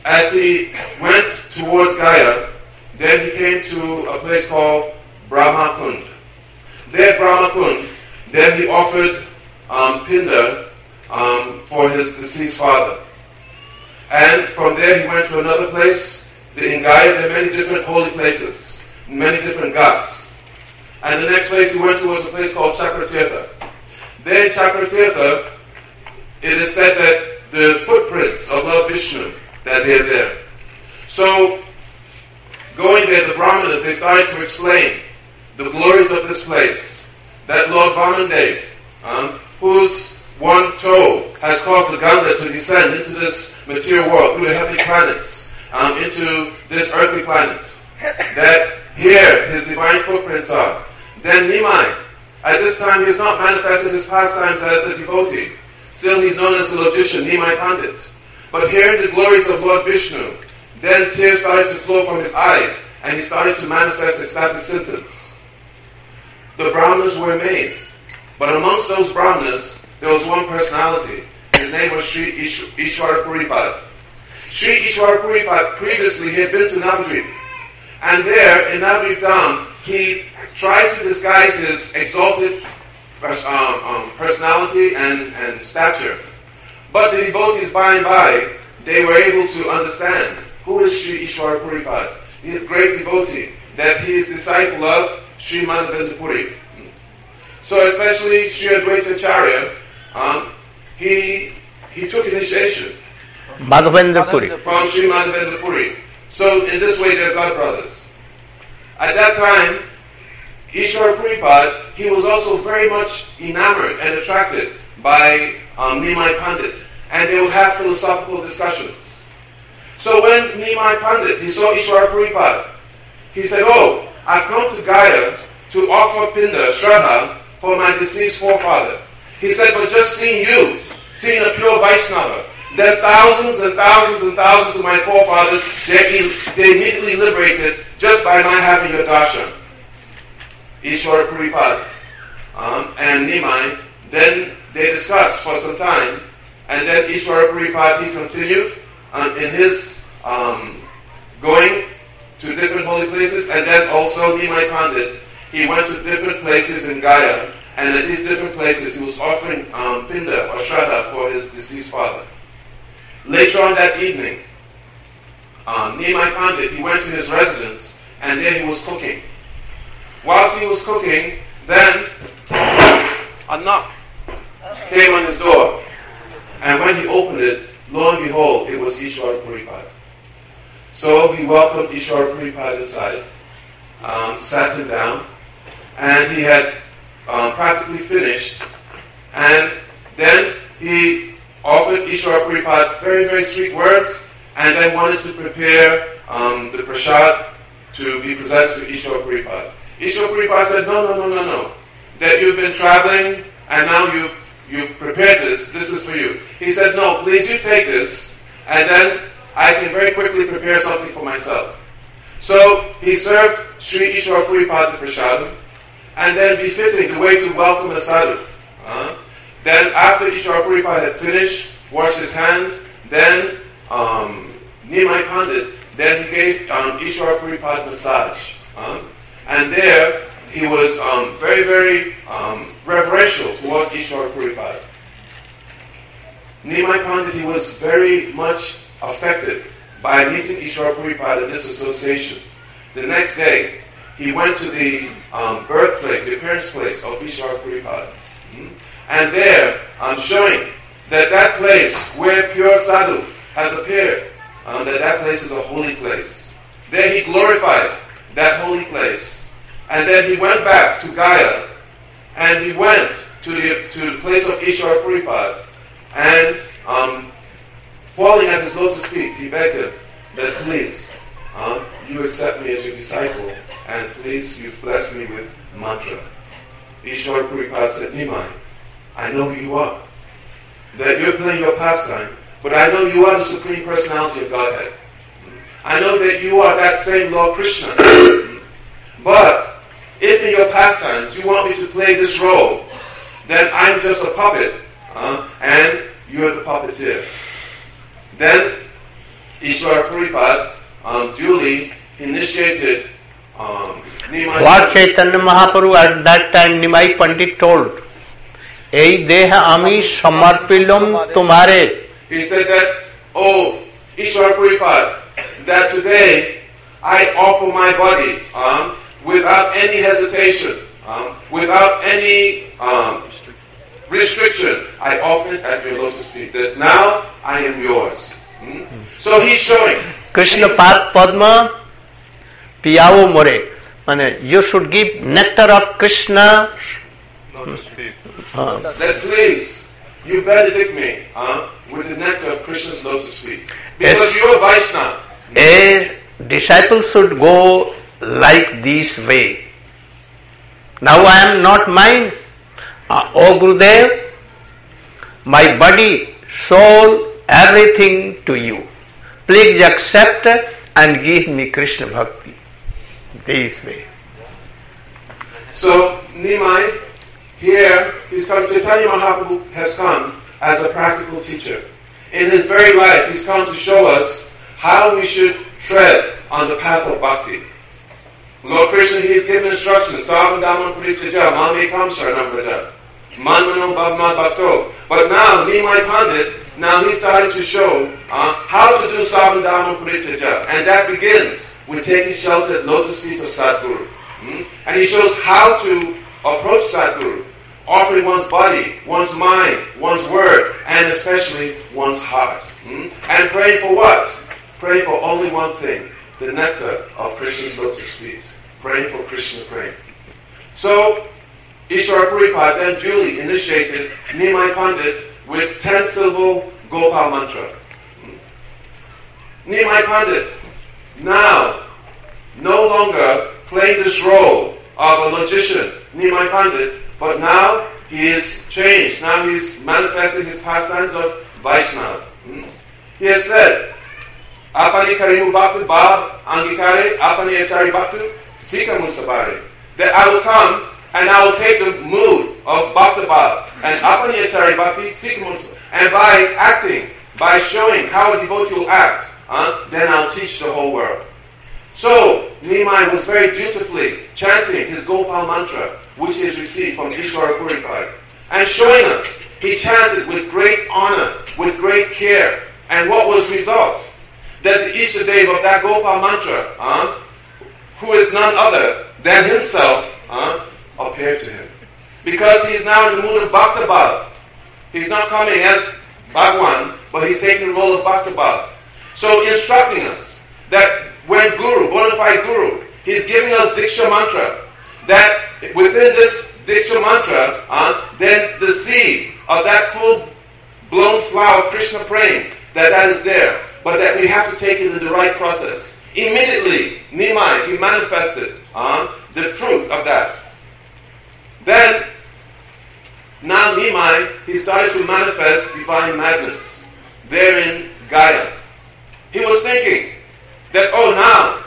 as he went towards Gaya, then he came to a place called Brahmakund. There at Brahmakund, then he offered Pinda for his deceased father. And from there he went to another place. In Gaya there are many different holy places, many different ghats. And the next place he went to was a place called Chakratirtha. There in Chakratirtha, it is said that the footprints of Lord Vishnu, that they are there. So, going there, the Brahmanas, they started to explain the glories of this place. That Lord Vamandev, whose one toe has caused the Ganga to descend into this material world, through the heavenly planets, into this earthly planet. That here his divine footprints are. Then Nimai, at this time he has not manifested his pastimes as a devotee. Still he's known as the logician, Nimai Pandit. But hearing the glories of Lord Vishnu, then tears started to flow from his eyes, and he started to manifest ecstatic symptoms. The Brahmanas were amazed. But amongst those Brahmanas, there was one personality. His name was Sri Ishwara Puripad. Sri Ishwara Puripad, previously he had been to Navadvip. And there, in Navadvip Dham, he tried to disguise his exalted personality and stature. But the devotees, by and by, they were able to understand who is Sri Ishwara Puripad. He is a great devotee, that he is disciple of Sri Madhavendra Puri. So especially Sri Advaita Acharya, he took initiation Madhavendra Puri. from Sri Madhavendra Puri. So in this way they're godbrothers. At that time, Ishwara Puripad, he was also very much enamored and attracted by Nimai Pandit, and they would have philosophical discussions. So when Nimai Pandit, he saw Ishwara Puripad, he said, "Oh, I've come to Gaya to offer Pinda, Shraddha, for my deceased forefather." He said, "But just seeing you, seeing a pure Vaishnava, then thousands and thousands and thousands of my forefathers, they immediately liberated just by my having your darshan." Ishwara Puripad and Nimai, then they discussed for some time, and then Ishwara Puripad, he continued in his going to different holy places, and then also Nimai Pandit, he went to different places in Gaya, and at these different places he was offering Pinda or Shraddha for his deceased father. Later on that evening, Nimai Pandit, he went to his residence, and there he was cooking. Whilst he was cooking, then a knock came on his door. And when he opened it, lo and behold, it was Ishwara Puripad. So he welcomed Ishwara Puripad inside, sat him down, and he had practically finished. And then he offered Ishwara Puripad very, very sweet words, and then wanted to prepare the prasad to be presented to Ishwara Puripad. Ishwara Puripad said, no, that you've been traveling, and now you've prepared this is for you. He said, "No, please, you take this, and then I can very quickly prepare something for myself." So he served Sri Ishwara Puripad the prasadam, and then befitting the way to welcome a sadhu. Then after Ishwara Puripad had finished, washed his hands, then Nimai Pandit, then he gave Ishwara Puripad massage. And there he was very, very reverential towards Ishwara Puripad. Nimai Pandit, he was very much affected by meeting Ishwara Puripad in this association. The next day, he went to the birthplace, the appearance place of Ishwara Puripad. And there, showing that place where pure sadhu has appeared, that place is a holy place. There he glorified that holy place. And then he went back to Gaya, and he went to the place of Ishwara Puripad, and falling at his lotus feet, he begged him that, "Please, you accept me as your disciple, and please you bless me with mantra." Ishwara Puripad said, "Nimai, I know who you are. That you're playing your pastime, but I know you are the Supreme Personality of Godhead. I know that you are that same Lord Krishna. But if in your pastimes you want me to play this role, then I'm just a puppet, and you're the puppeteer." Then Ishwar Puripad duly initiated Nimai. What Chaitanya Mahaprabhu at that time Nimai Pandit told, Ei deha ami samarpilum tumhare. He said that, oh, Ishwar Puripad, that today I offer my body without any hesitation, without any restriction. I offer it at your lotus feet. That now I am yours. So he's showing. Krishna Pad Padma Piyao More. You should give nectar of Krishna. That please, you benedict me with the nectar of Krishna's lotus feet. Because Yes. you are Vaishnava. A disciple should go like this way. Now I am not mine. O Gurudev, my body, soul, everything to you. Please accept and give me Krishna Bhakti. This way. So Nimai, here he's come. Chaitanya Mahaprabhu has come as a practical teacher. In his very life, he's come to show us how we should tread on the path of bhakti. Lord Krishna, he's given instructions. Savadama Prityaja, Mamekam Sharanam Vraja, Manmano Bhavma Bhakto. But now, Nimai Pandit, now he's starting to show how to do Savadama Prityaja. And that begins with taking shelter at lotus feet of Sadguru. And he shows how to approach Sadguru, offering one's body, one's mind, one's word, and especially one's heart. And praying for what? Praying for only one thing, the nectar of Krishna's lotus feet. Praying for Krishna praying. So, Ishwar Puripad then duly initiated Nimai Pandit with 10-syllable Gopal mantra. Nimai Pandit now no longer playing this role of a logician, Nimai Pandit, but now he is changed. Now he's manifesting his pastimes of Vaishnava. He has said, Apani karimu bhaktu bhav angikare, apani achari bhaktu sikamu sabare. That I will come and I will take the mood of bhakta bhav and apani achari bhakti sikamu sabare. And by acting, by showing how a devotee will act, then I'll teach the whole world. So, Nimai was very dutifully chanting his Gopal mantra, which is received from Ishwara Puripad, and showing us, he chanted with great honor, with great care. And what was the result? That the Ishtadev of that Gopal mantra, who is none other than himself, appeared to him. Because he is now in the mood of Bhakta Bhav. He's not coming as Bhagwan, but he's taking the role of Bhakta Bhav. So instructing us that when Guru, bona fide Guru, he's giving us Diksha mantra, that within this Diksha mantra, then the seed of that full-blown flower of Krishna praying, that is there, but that we have to take it in the right process. Immediately, Nimai, he manifested the fruit of that. Then, now Nimai, he started to manifest divine madness there in Gaya. He was thinking that, now,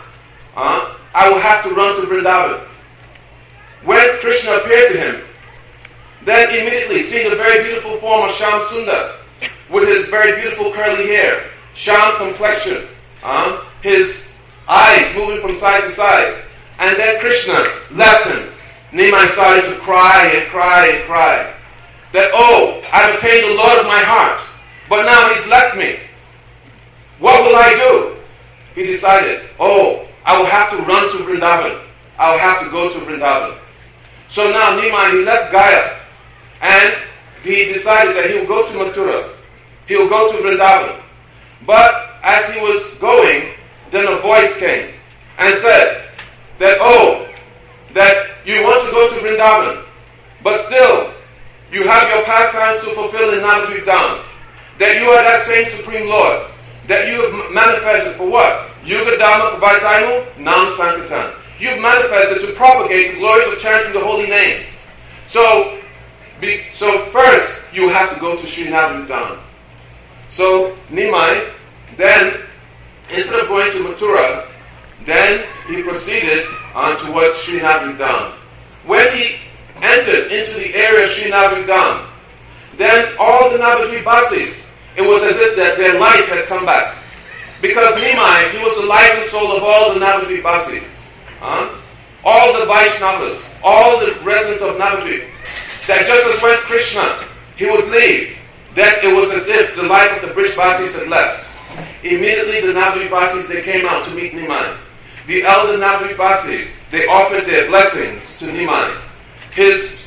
I will have to run to Vrindavan. When Krishna appeared to him, then immediately seeing the very beautiful form of Shyam Sundar, with his very beautiful curly hair, Shyam complexion, his eyes moving from side to side, and then Krishna left him. Nimai started to cry and cry and cry. That, I've attained the Lord of my heart, but now he's left me. What will I do? He decided, I will have to run to Vrindavan. I will have to go to Vrindavan. So now Nimai, he left Gaya, and he decided that he will go to Mathura. He will go to Vrindavan. But as he was going, then a voice came and said that, that you want to go to Vrindavan, but still, you have your pastimes to fulfill in Navadvip Dham. That you are that same Supreme Lord. That you have manifested for what? Yuga Dhamma Pravaitaimu Nam Sankirtan. You've manifested to propagate the glories of chanting the holy names. So first, you have to go to Sri Navadvip Dham. So Nimai, then, instead of going to Mathura, then he proceeded on towards Sri Navadvip Dham. When he entered into the area of Sri Navadvip Dham, then all the Navadvip Vasis, it was as if that their life had come back. Because Nimai, he was the life and soul of all the Navadvip Vasis. All the Vaishnavas, all the residents of Navadvip. That just as when Krishna, he would leave, that it was as if the life of the Brij Vasis had left. Immediately the Navadvip Vasis, they came out to meet Nimai. The elder Navadvip Vasis, they offered their blessings to Nimai. His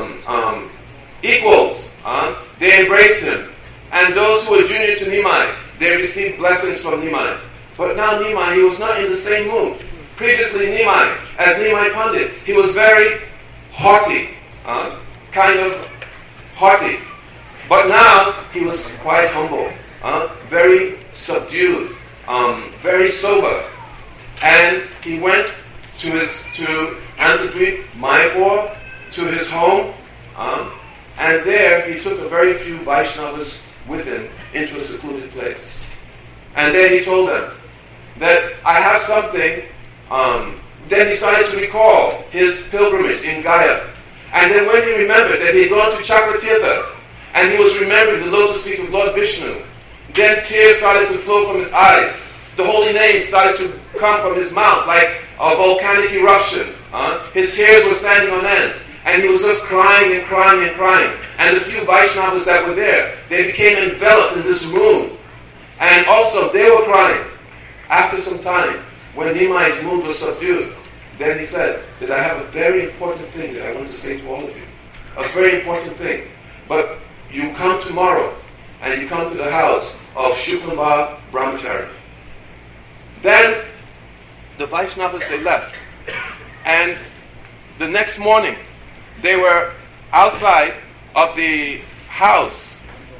equals, they embraced him. And those who were junior to Nimai, they received blessings from Nimai. But now Nimai, he was not in the same mood. Previously Nimai, as Nimai Pandit, he was very haughty, kind of haughty. But now he was quite humble, very subdued, very sober. And he went to Andhradweep, Mayapur, to his home, and there he took a very few Vaishnavas with him into a secluded place. And there he told them that I have something. Then he started to recall his pilgrimage in Gaya. And then when he remembered that he had gone to Chakratirtha, and he was remembering the lotus feet of Lord Vishnu, then tears started to flow from his eyes. The holy names started to come from his mouth like a volcanic eruption. His hairs were standing on end. And he was just crying and crying and crying. And the few Vaishnavas that were there, they became enveloped in this mood. And also, they were crying. After some time, when Nimai's mood was subdued, then he said that I have a very important thing that I want to say to all of you. A very important thing. But you come tomorrow, and you come to the house of Shukramba Brahmachari. Then, the Vaishnavas, they left. And the next morning, they were outside of the house.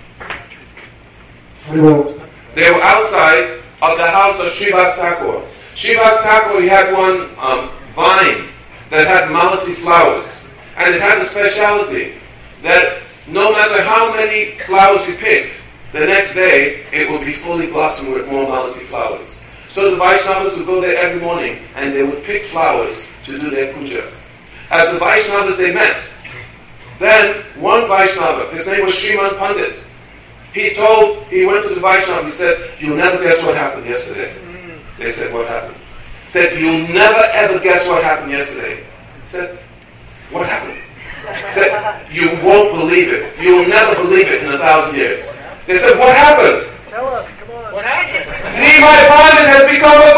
They were outside of the house of Srivas Thakur. Srivas Thakur, he had one vine that had malati flowers. And it had the speciality that no matter how many flowers you picked, the next day it would be fully blossomed with more malati flowers. So the Vaishnavas would go there every morning and they would pick flowers to do their puja. As the Vaishnavas, they met. Then one Vaishnava, his name was Sriman Pandit, he went to the Vaishnava, he said, you'll never guess what happened yesterday. They said, what happened? He said, you'll never ever guess what happened yesterday. He said, what happened? He said, you won't believe it. You'll never believe it in 1,000 years. They said, what happened? Tell us, come on. What happened? Nimai Pandit has become a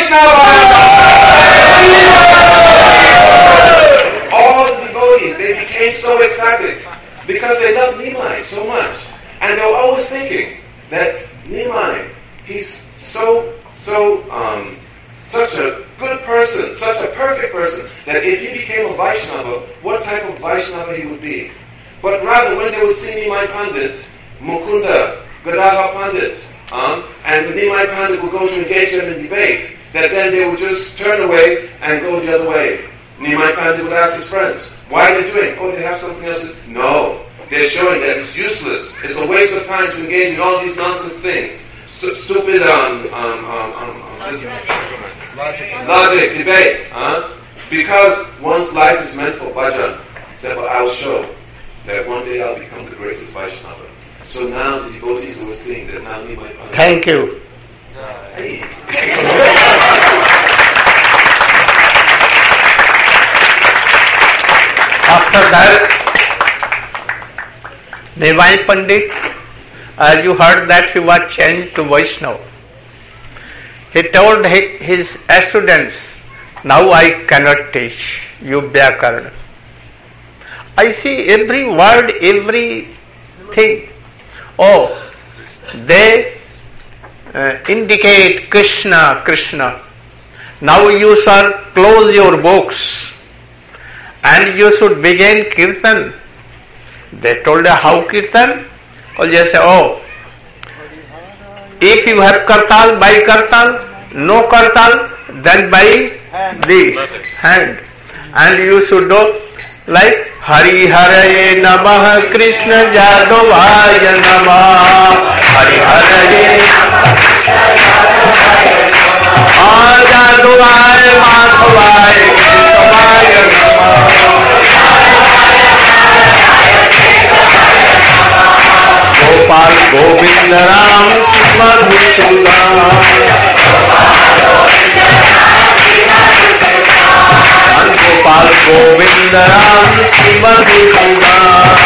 Vaishnava! All the devotees, they became so ecstatic because they loved Nimai so much. And they were always thinking that Nimai, he's such a good person, such a perfect person, that if he became a Vaishnava, what type of Vaishnava he would be. But rather, when they would see Nimai Pandit, Mukunda, Gadadhar Pandit, and Nimai Pandit would go to engage them in debate, that then they would just turn away and go the other way. Nimai Pandit would ask his friends, why are they doing? Oh, they have something else. No. They're showing that it's useless. It's a waste of time to engage in all these nonsense things. Stupid logic, debate. Because one's life is meant for bhajan. He said, well, I will show that one day I'll become the greatest Vaishnava. So now the devotees were seeing that now Nimai Pandit. Thank you. Hey. After that, Nimai Pandit, as you heard that he was changed to Vaishnava. He told his students, now I cannot teach you Vyakaran. I see every word, everything. Oh, they indicate Krishna, Krishna. Now you shall close your books and you should begin Kirtan. They told her, how Kirtan? Well, they say, oh, if you have Kartal, by Kartal, no Kartal, then by this hand. And you should do like Hari Hare Namah Krishna Jadavaya Namah Hari Hare Jadavaya Madhavaya Krishnavaya Namah Gopal Govinda Ram Gopal Govinda Ram Sri Madhusudan.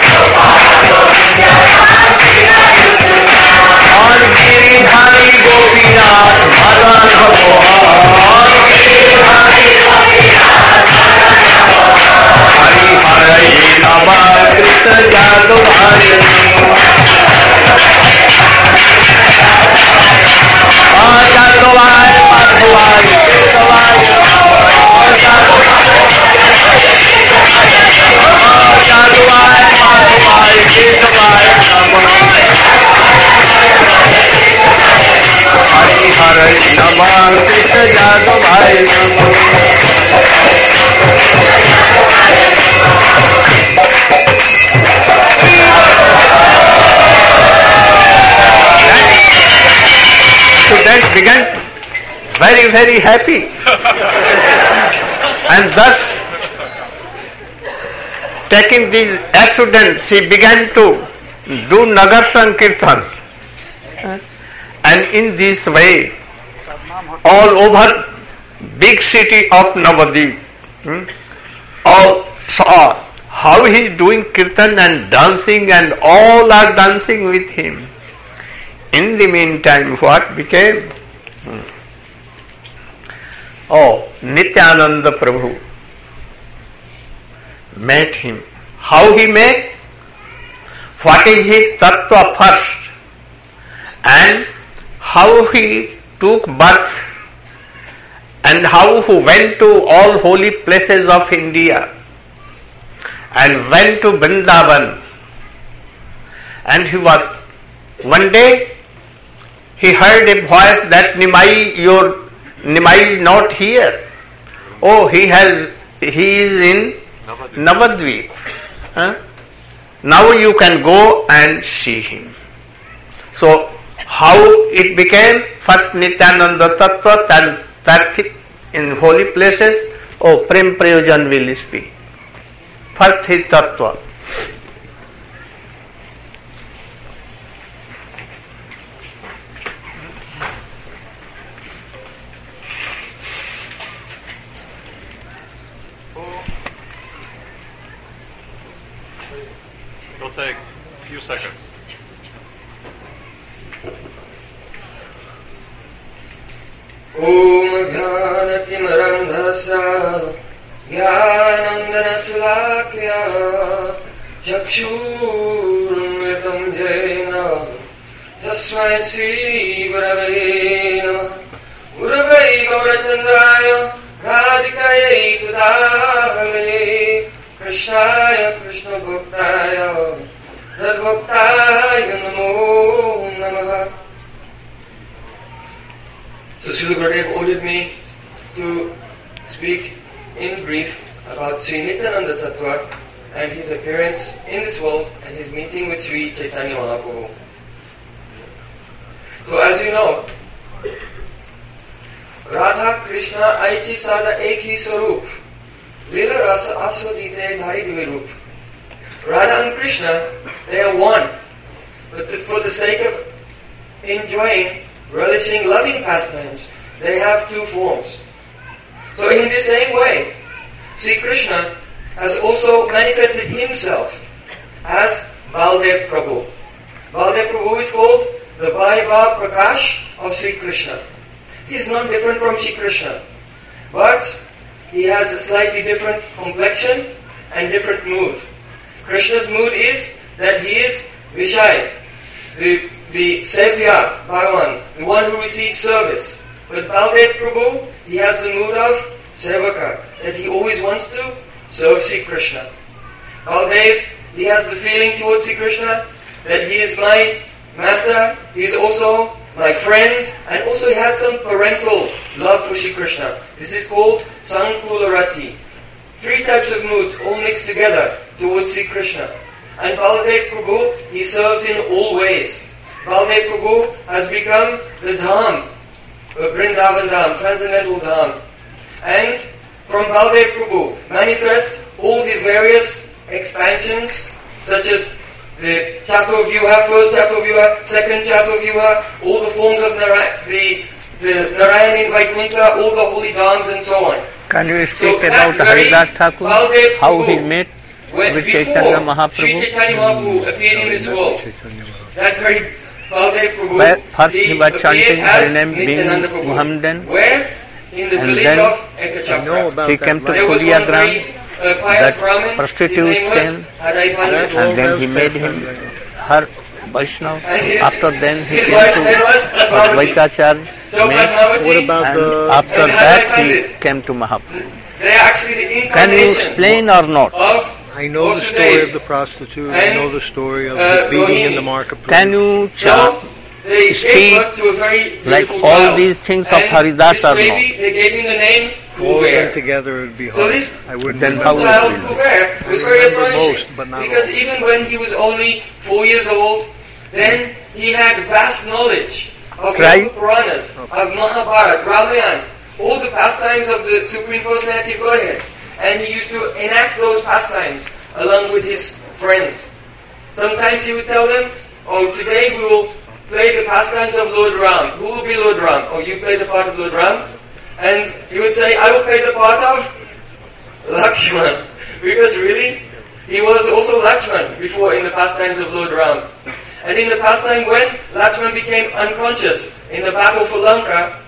और गिरि हरि गोपीनाथ मदन मोहन गिरि हरि गोपीनाथ हरि हरि नम कृष्ण जादव हरि जादवाय माधवाय केशवाय जादवाय माधवाय केशवाय हरि हरि नम Krishna जादवाय Students began very, very happy. And thus, taking these students, he began to do Nagar Sankirtan. And in this way, all over big city of Navadvip, all saw how he is doing Kirtan and dancing, and all are dancing with him. In the meantime, what became? Oh, Nityananda Prabhu met him. How he met? What is his tattva first? And how he took birth? And how he went to all holy places of India and went to Vrindavan. And he was, one day, he heard a voice that Nimai is not here. Oh, he is in Navadvip. Now you can go and see him. So, how it became? First Nityananda Tattva, that in holy places. Oh, Prem Prayojan will speak. First his Tattva. It'll take a few seconds. Om Jnanatimirandhasya Jnanandanaslavakya Chakshurunmitam Jena Tasmai Sri Gurave Namah Gurave Gaurachandraya Radhikaya Tudahale Krishnaya Krishna Bhaktaya Tadbhaktaya Namo Namaha. So Srila Gurudev ordered me to speak in brief about Sri Nityananda Tattva and his appearance in this world and his meeting with Sri Chaitanya Mahaprabhu. So as you know, Radha Krishna Aichi Sada Ekhi Swarup Lila Rasa Aswadite Dhari Dvirup. Radha and Krishna, they are one, but for the sake of enjoying, relishing, loving pastimes, they have two forms. So in the same way, Sri Krishna has also manifested himself as Baldev Prabhu. Baldev Prabhu is called the Bhaiva Prakash of Sri Krishna. He is not different from Sri Krishna, but he has a slightly different complexion and different mood. Krishna's mood is that he is Vishai, the Sevya Bhagavan, the one who receives service. But Baldev Prabhu, he has the mood of Sevaka, that he always wants to serve Sri Krishna. Baldev, he has the feeling towards Sri Krishna that he is my master, he is also my friend, and also he has some parental love for Sri Krishna. This is called Sankularati. Three types of moods all mixed together towards Sri Krishna. And Baldev Prabhu, he serves in all ways. Baldev Prabhu has become the Dham, Vrindavan Dham, Transcendental Dham. And from Baldev Prabhu manifest all the various expansions such as the Chaturyuha, first Chaturyuha, second Chaturyuha, all the forms of the Narayan in Vaikuntha, all the holy dance and so on. Can you So speak about that very Haridas Thakur, Baldev how he Prabhu, met when with before Chaitanya Sri Mahaprabhu? Chaitanya Mahaprabhu appeared in this world, that very Baldev Prabhu, Where first he was appeared chanting as Hari name, being Nityananda Prabhu. Muhammadan, Where? In the and village then of Ekachakra. he came to There was one very Kuryagram, pious that Brahmin, prostitute his name was came, Hadai Pandit. and then he made him her Vaishnav. And his- After then he his came wife's to name was Padmavati. Vaikacharya, So met, Padmavati, and after and that Hadai he Pandit. came to Mahaprabhu. They are actually the Can you incarnation explain or not? of I know the Vasudev. story of the prostitute. I know the story of the beating in the marketplace. Can you So they speak gave birth to a very like beautiful all child. these things of And Haridas this are baby, they gave him the name all of them Kuver. together would be hard. So this I wouldn't Then remember. how child will it be? Kuver was very remember astonishing most, but not because all. even when he was only 4 years old, then he had vast knowledge of Right. the Puranas, of Mahabharata, Ramayana, all the pastimes of the Supreme Personality of Godhead. And he used to enact those pastimes along with his friends. Sometimes he would tell them, oh, today we will play the pastimes of Lord Ram. Who will be Lord Ram? Oh, you play the part of Lord Ram? And he would say, I will play the part of Lakshman. Because really, he was also Lakshman before in the pastimes of Lord Ram. And in the pastime when Lakshman became unconscious in the battle for Lanka,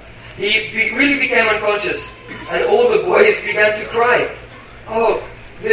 he really became unconscious. And all the boys began to cry. Oh,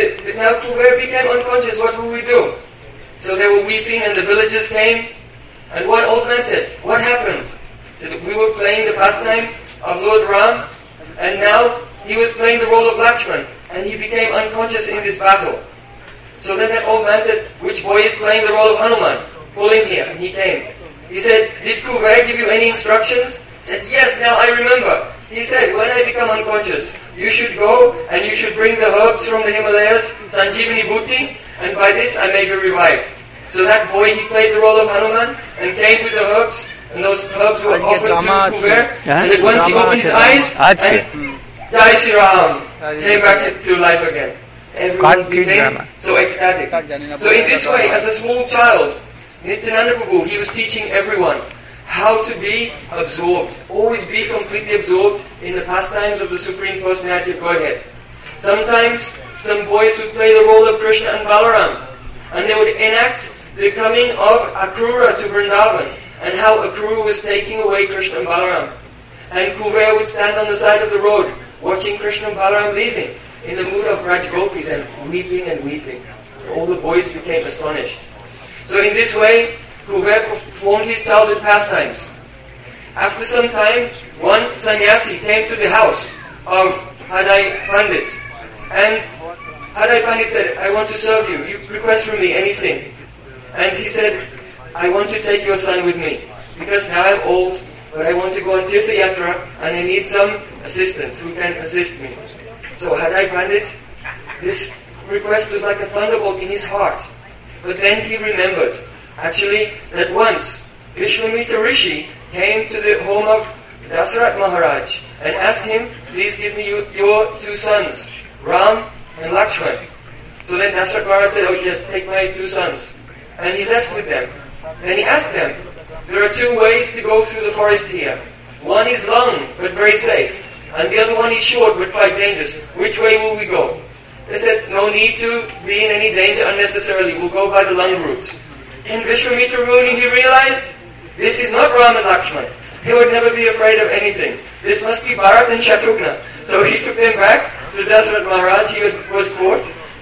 now Kuver became unconscious, what will we do? So they were weeping and the villagers came. And one old man said, what happened? He said, we were playing the pastime of Lord Ram, and now he was playing the role of Lakshman, and he became unconscious in this battle. So then that old man said, which boy is playing the role of Hanuman? Pull him here. And he came. He said, did Kuver give you any instructions? He said, yes, now I remember. He said, when I become unconscious, you should go and you should bring the herbs from the Himalayas, Sanjeevani Bhuti, and by this I may be revived. So that boy, he played the role of Hanuman and came with the herbs, and those herbs were offered to Kuver. And then once he opened his eyes, and Jai Shri Ram came back to life again. Everyone became so ecstatic. So in this way, as a small child, Nityananda Prabhu, he was teaching everyone how to be absorbed, always be completely absorbed in the pastimes of the Supreme Personality of Godhead. Sometimes some boys would play the role of Krishna and Balaram, and they would enact the coming of Akrura to Vrindavan, and how Akrura was taking away Krishna and Balaram. And Kuver would stand on the side of the road, watching Krishna and Balaram leaving, in the mood of Braj Gopis, and weeping and weeping. All the boys became astonished. So in this way, Kuver performed his childhood pastimes. After some time, one sannyasi came to the house of Hadai Pandit. And Hadai Pandit said, I want to serve you. You request from me anything. And he said, I want to take your son with me. Because now I'm old, but I want to go on Tirtha Yatra and I need some assistance who can assist me. So Hadai Pandit, this request was like a thunderbolt in his heart. But then he remembered, actually, that once Vishwamitra Rishi came to the home of Dasarath Maharaj and asked him, please give me your two sons, Ram and Lakshman. So then Dasarath Maharaj said, oh yes, take my two sons. And he left with them. Then he asked them, there are two ways to go through the forest here. One is long, but very safe. And the other one is short, but quite dangerous. Which way will we go? They said, no need to be in any danger unnecessarily. We'll go by the long route. And Vishwamitra Muni, he realized, this is not Ram and Lakshman. He would never be afraid of anything. This must be Bharat and Shatrughna. So he took them back to Dasarath Maharaj. He was caught.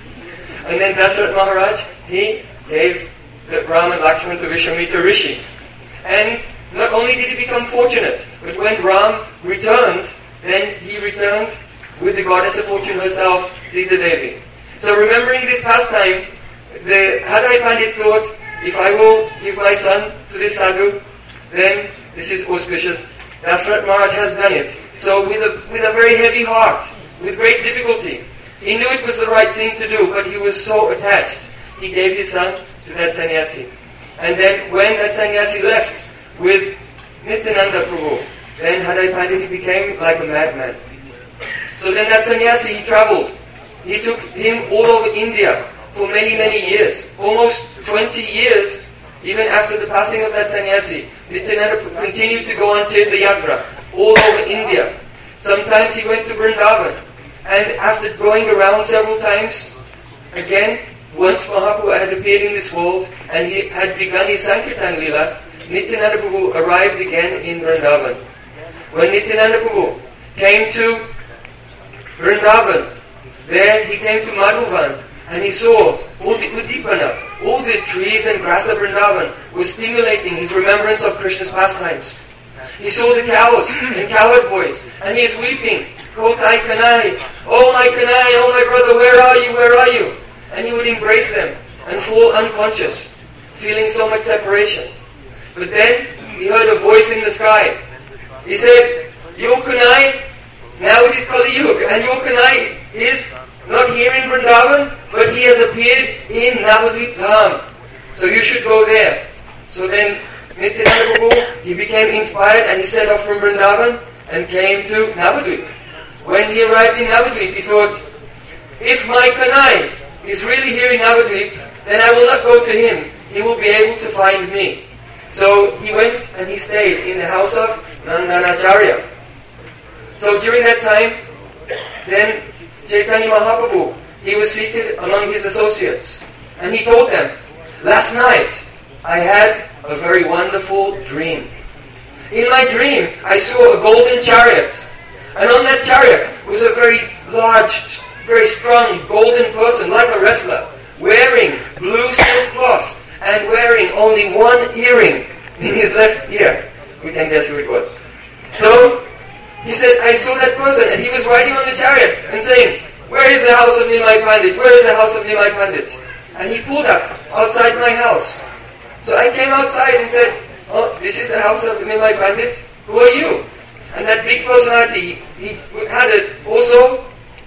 And then Dasarath Maharaj, he gave the Ram and Lakshman to Vishwamitra Rishi. And not only did he become fortunate, but when Ram returned, then he returned with the goddess of fortune herself, Sita Devi. So remembering this pastime, the Hadai Pandit thought, if I will give my son to this sadhu, then this is auspicious. Dasarath Maharaj has done it. So with a very heavy heart, with great difficulty, he knew it was the right thing to do, but he was so attached. He gave his son to that sannyasi. And then when that sannyasi left with Nityananda Prabhu, then Hadai Pandit became like a madman. So then that sannyasi, he traveled. He took him all over India for many, many years, almost 20 years, even after the passing of that sannyasi. Nityananda continued to go on Tirtha Yatra all over India. Sometimes he went to Vrindavan, and after going around several times, again, once Mahaprabhu had appeared in this world and he had begun his Sankirtan Lila, Nityananda Prabhu arrived again in Vrindavan. When Nityananda Prabhu came to Vrindavan, there he came to Madhuvan and he saw all the Udipana, all the trees and grass of Vrindavan were stimulating his remembrance of Krishna's pastimes. He saw the cows and cowherd boys and he is weeping, Kotai Kanai, oh my Kanai, oh my brother, where are you, where are you? And he would embrace them and fall unconscious, feeling so much separation. But then he heard a voice in the sky. He said, your Kanai, now it is Kali Yuga, and your Kanai is not here in Vrindavan, but he has appeared in Navadvip Dham. So you should go there. So then Nityananda Prabhu, he became inspired and he set off from Vrindavan and came to Navadvip. When he arrived in Navadvip, he thought, if my Kanai is really here in Navadvip, then I will not go to him. He will be able to find me. So he went and he stayed in the house of Nandanacharya. So during that time, then Chaitanya Mahaprabhu, he was seated among his associates. And he told them, last night I had a very wonderful dream. In my dream, I saw a golden chariot. And on that chariot was a very large, very strong golden person, like a wrestler, wearing blue silk cloth and wearing only one earring in his left ear. We can guess who it was. So he said, I saw that person and he was riding on the chariot and saying, where is the house of Nimai Pandit? Where is the house of Nimai Pandit? And he pulled up outside my house. So I came outside and said, oh, this is the house of Nimai Pandit? Who are you? And that big personality, he had also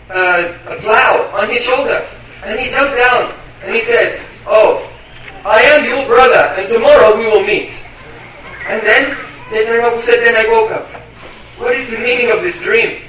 a plow on his shoulder. And he jumped down and he said, oh, I am your brother and tomorrow we will meet. And then Chaitanya Mahaprabhu said, then I woke up. What is the meaning of this dream?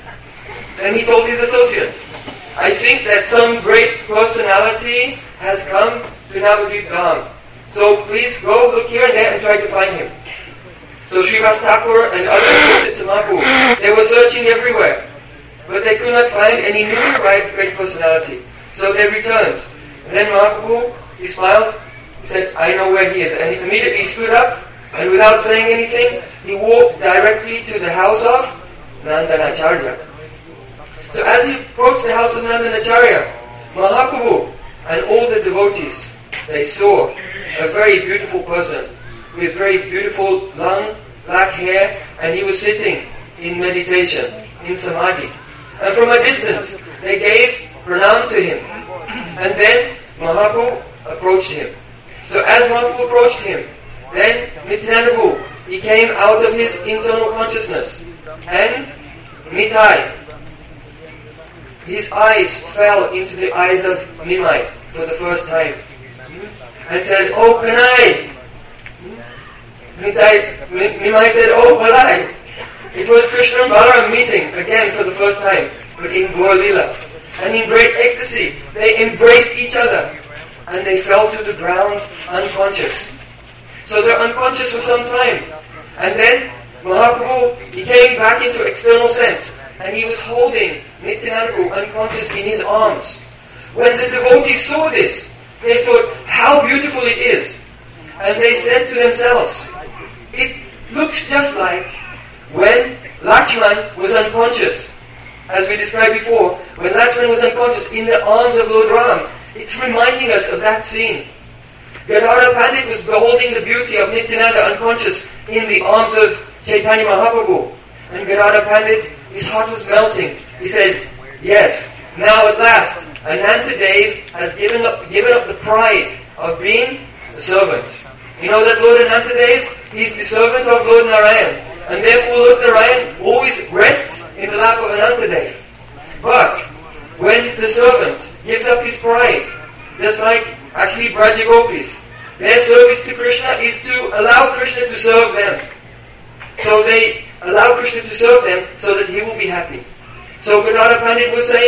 And he told his associates, I think that some great personality has come to Navadvip Dham. So please go look here and there and try to find him. So Srivas Thakur and other associates of Mahaprabhu, they were searching everywhere. But they could not find any newly arrived great personality. So they returned. And then Mahaprabhu, he smiled, he said, I know where he is. And he immediately stood up, and without saying anything, he walked directly to the house of Nandanacharya. So as he approached the house of Nandanacharya, Mahaprabhu and all the devotees, they saw a very beautiful person with very beautiful long black hair, and he was sitting in meditation, in samadhi. And from a distance, they gave pranam to him. And then Mahaprabhu approached him. So as Mahaprabhu approached him, then Nityananda Prabhu, he came out of his internal consciousness. And Nitai, his eyes fell into the eyes of Nimai for the first time. And said, oh Kanai! Nimai said, oh Balai! It was Krishna and Balaram meeting again for the first time, but in Gaur Lila. And in great ecstasy, they embraced each other. And they fell to the ground unconscious. So they're unconscious for some time. And then Mahaprabhu, he came back into external sense. And he was holding Nityananda Prabhu unconscious in his arms. When the devotees saw this, they thought, how beautiful it is. And they said to themselves, it looks just like when Lakshman was unconscious. As we described before, when Lakshman was unconscious in the arms of Lord Ram, it's reminding us of that scene. Gadadhar Pandit was beholding the beauty of Nityananda unconscious in the arms of Chaitanya Mahaprabhu. And Gadadhar Pandit, his heart was melting. He said, yes, now at last, Anantadev has given up the pride of being a servant. You know that Lord Anantadev, he's the servant of Lord Narayan. And therefore Lord Narayan always rests in the lap of Anantadev. But when the servant gives up his pride, just like actually Brajagopis, their service to Krishna is to allow Krishna to serve them. So they allow Krishna to serve them so that he will be happy. So Gadadhar Pandit was saying,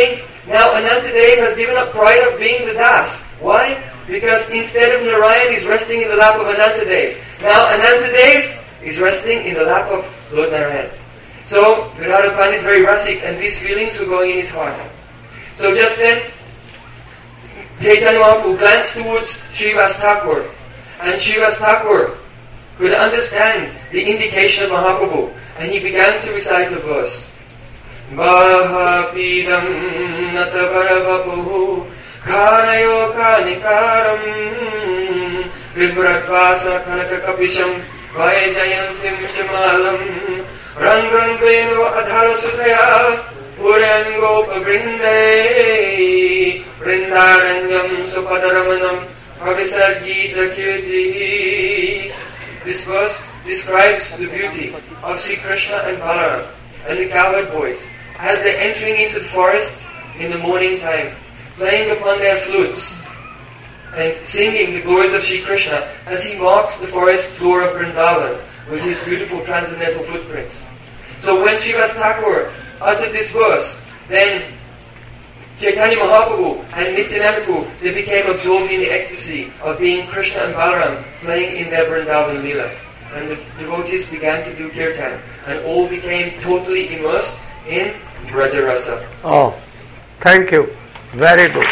Now Anantadev has given up pride of being the Das. Why? Because instead of Narayan, he's resting in the lap of Anantadev. Now Anantadev is resting in the lap of Lord Narayan. So Gadadhar Pandit is very rasik, and these feelings were going in his heart. So just then, Chaitanya Mahaprabhu glanced towards Srivas Thakur, and Srivas Thakur could understand the indication of Mahaprabhu, and he began to recite a verse. Bahapidam natavaravapuhu Kanayo kanikaram Vibradvasa kanakakapisham Vajayantim chamalam Rangrangveno adharasutaya Puryan gopa brinde Vrindaranyam supadaramanam Pravisargita kirti. This verse describes the beauty of Sri Krishna and Balaram and the cowherd boys as they're entering into the forest in the morning time, playing upon their flutes and singing the glories of Sri Krishna as he walks the forest floor of Vrindavan with his beautiful transcendental footprints. So when Srivas Thakur uttered this verse, then Chaitanya Mahaprabhu and Nityananda Prabhu, they became absorbed in the ecstasy of being Krishna and Balaram playing in their Vrindavan Leela. And the devotees began to do kirtan, and all became totally immersed in Rajarasa. Oh, thank you. Very good.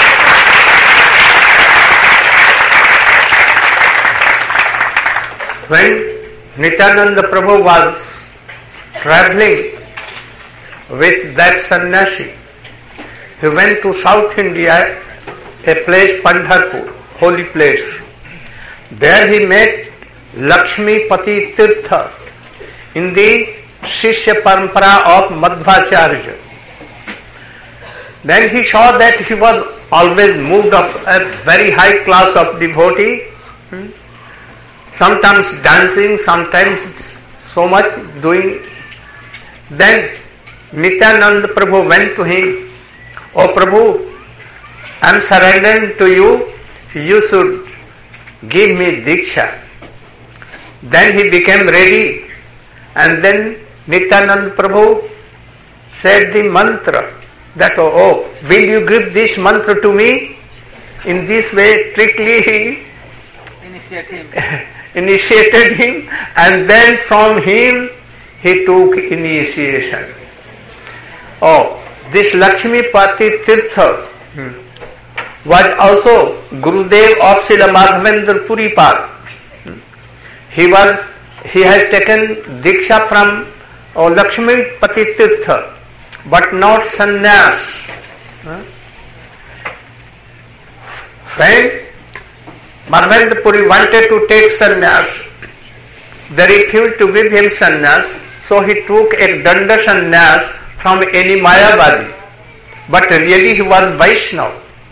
When Nityananda Prabhu was traveling with that sannyasi, he went to South India, a place Pandharpur, holy place. There he met Lakshmi Pati Tirtha in the Shishya Parampara of Madhvacharya. Then he saw that he was always moved of a very high class of devotee, sometimes dancing, sometimes so much doing. Then Nityananda Prabhu went to him, "Oh Prabhu, I am surrendering to you, you should give me Diksha." Then he became ready, and then Nityananda Prabhu said the mantra that, oh, will you give this mantra to me? In this way, strictly he initiated him, and then from him he took initiation. Oh, this Lakshmi Pati Tirtha was also Gurudev of Srila Madhavendra Puripal. He has taken Diksha from Lakshmi Pati Tirtha, but not sannyas. Friend, Madhavendra Puri wanted to take sannyas. They refused to give him sannyas, so he took a danda sannyas from any Mayavadi. But really he was Vaishnava.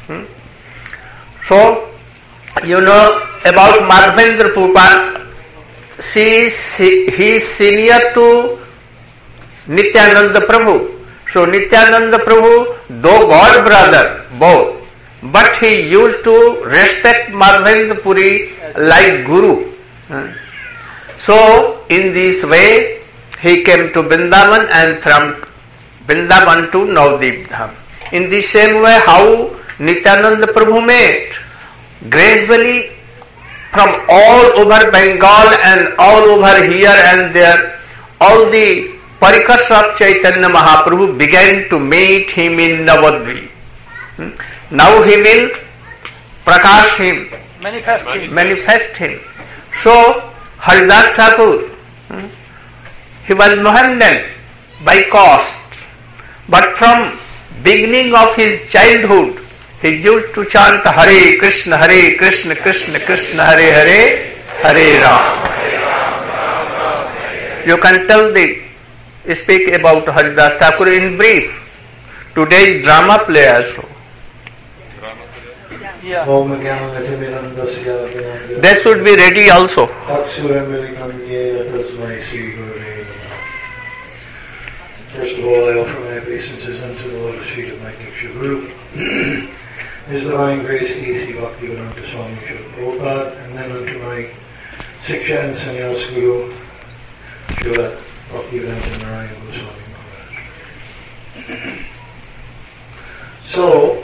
So, you know about Madhavendra Puri. He is senior to Nityananda Prabhu. So Nityananda Prabhu, though God brother, both, but he used to respect Madhavendra Puri like Guru. So in this way, he came to Vrindavan, and from Vrindavan to Navadvip Dham. In the same way, how Nityananda Prabhu met, gradually from all over Bengal and all over here and there, all the Parikas of Chaitanya Mahaprabhu began to meet him in Navadvip. Now he will prakash him, manifest him. So Haridas Thakur, he was Mohammedan by caste, but from beginning of his childhood, he used to chant Hare Krishna, Krishna Krishna, Hare Hare, Hare Ram. You can speak about Haridas Thakur in brief. Today's drama play also. They should be ready also. First of all, I offer my obeisances unto the lotus feet of my Diksha Guru, His Divine Grace A.C. Bhaktivedanta Swami Srila Prabhupada, and then unto my Siksha and Sannyas Guru, Srila Bhaktivedanta Narayana Goswami Maharaj. So,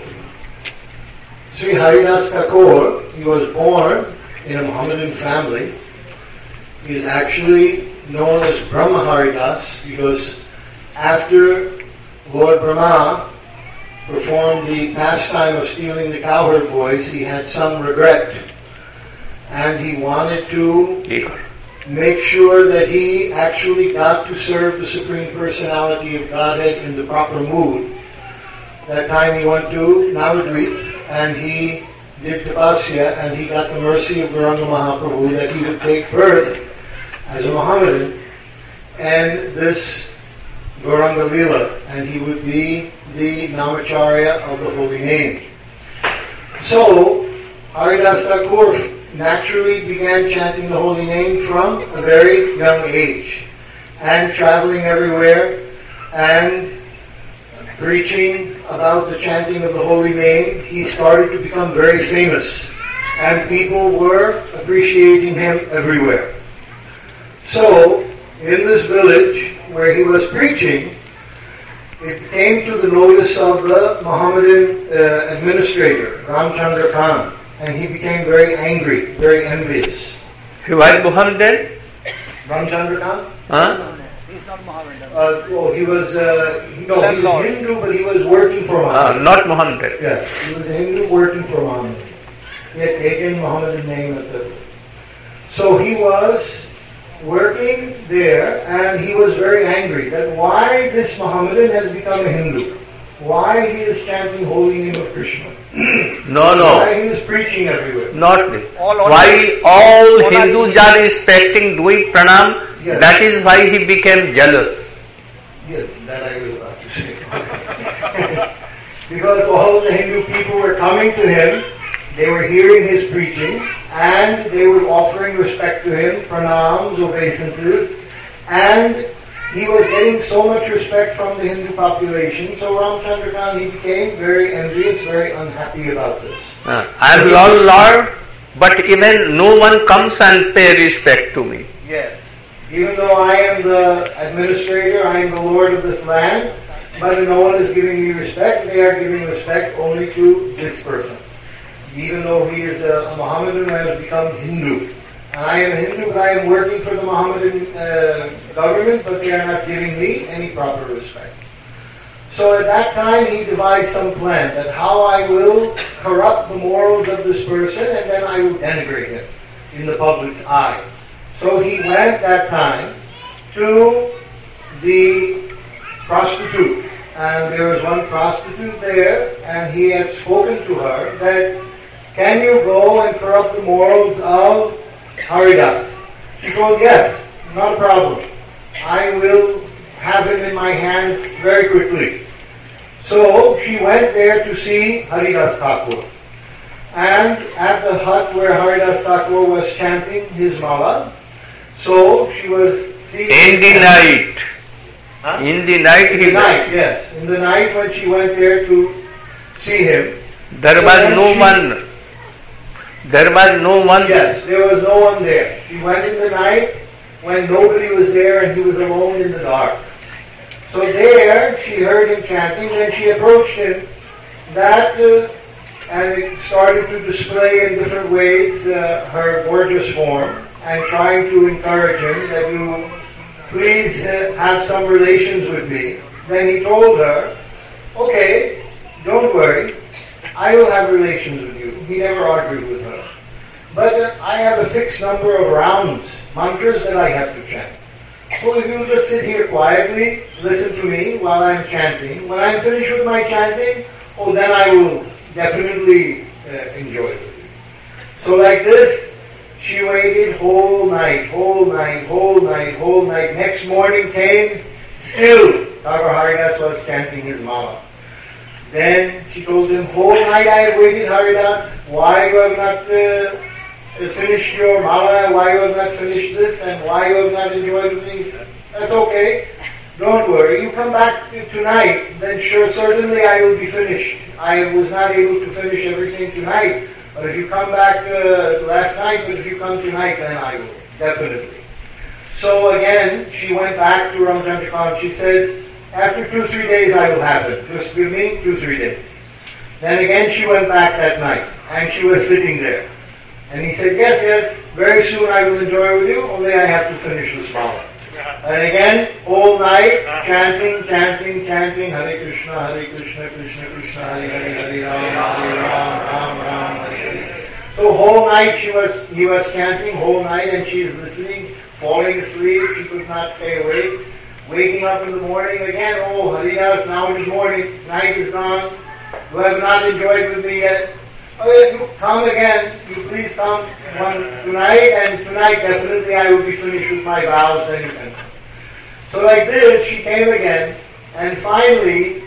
Sri Haridas Thakur, he was born in a Mohammedan family. He is actually known as Brahma Haridas because after Lord Brahma performed the pastime of stealing the cowherd boys, he had some regret. And he wanted to make sure that he actually got to serve the Supreme Personality of Godhead in the proper mood. That time he went to Navadvip and he did tapasya and he got the mercy of Gauranga Mahaprabhu that he would take birth as a Mohammedan and this Gauranga Leela, and he would be the Namacharya of the holy name. So, Haridas Thakur naturally began chanting the holy name from a very young age and traveling everywhere and preaching about the chanting of the holy name. He started to become very famous and people were appreciating him everywhere. So, in this village where he was preaching, it came to the notice of the Mohammedan administrator, Ramchandra Khan, and he became very angry, very envious. He was Mohammedan? Ramchandra Khan? Huh? He's not Mohammedan. He was Hindu, but he was working for Muhammad. Not Mohammedan. Yes, he was a Hindu working for Muhammad. He had taken Mohammedan name, etc. So he was working there, and he was very angry that why this Mohammedan has become a Hindu, why he is chanting holy name of Krishna, No. why he is preaching everywhere. Not this. All Why all Hindus are respecting, doing pranam, Yes. that is why he became jealous. Yes, that I was about to say. Because all the Hindu people were coming to him, they were hearing his preaching, and they were offering respect to him, pranams, obeisances, and he was getting so much respect from the Hindu population, so Ramchandra Khan, he became very envious, very unhappy about this. I am Lord, but even no one comes and pay respect to me. Yes. Even though I am the administrator, I am the lord of this land, but no one is giving me respect. They are giving respect only to this person. Even though he is a Mohammedan who has become Hindu. And I am a Hindu, but I am working for the Mohammedan government, but they are not giving me any proper respect. So at that time he devised some plan that how I will corrupt the morals of this person and then I will denigrate him in the public's eye. So he went that time to the prostitute, and there was one prostitute there, and he had spoken to her that, can you go and corrupt the morals of Haridas? She told, yes, not a problem. I will have him in my hands very quickly. So she went there to see Haridas Thakur. And at the hut where Haridas Thakur was chanting his mala, so she was seeing... In the night. Huh? In the night In he the night, yes. In the night when she went there to see him. There So was then no she- one. There was no one. Yes, there was no one there. She went in the night when nobody was there and he was alone in the dark. So there she heard him chanting, then she approached him and it started to display in different ways her gorgeous form and trying to encourage him that you please have some relations with me. Then he told her, okay, don't worry, I will have relations with you. He never argued with her. But I have a fixed number of rounds, mantras that I have to chant. So if you just sit here quietly, listen to me while I'm chanting. When I'm finished with my chanting, then I will definitely enjoy it. So like this, she waited whole night. Next morning came, still Thakur Haridas was chanting his mala. Then she told him, whole night I have waited, Haridas. Why you have not finished your mala? Why you have not finished this? And why you have not enjoyed with me? He said, that's okay. Don't worry. You come back tonight, then certainly I will be finished. I was not able to finish everything tonight. But if you come back last night, but if you come tonight, then I will. Definitely. So again, she went back to Ramchandra Khan. She said, after 2-3 days I will have it. Just give me 2-3 days. Then again she went back that night, and she was sitting there. And he said, yes, yes, very soon I will enjoy with you, only I have to finish this mala. And again, all night, chanting, Hare Krishna, Krishna Krishna, Hare Hare, Hare Ram, Ram Ram, Hare Hare. So whole night he was chanting, whole night, and she is listening, falling asleep, she could not stay awake. Waking up in the morning again, oh Haridas, now it is morning, night is gone, you have not enjoyed with me yet. Okay, you come again, you please come tonight, and tonight definitely I will be finished with my vows, then you can come. So like this, she came again, and finally,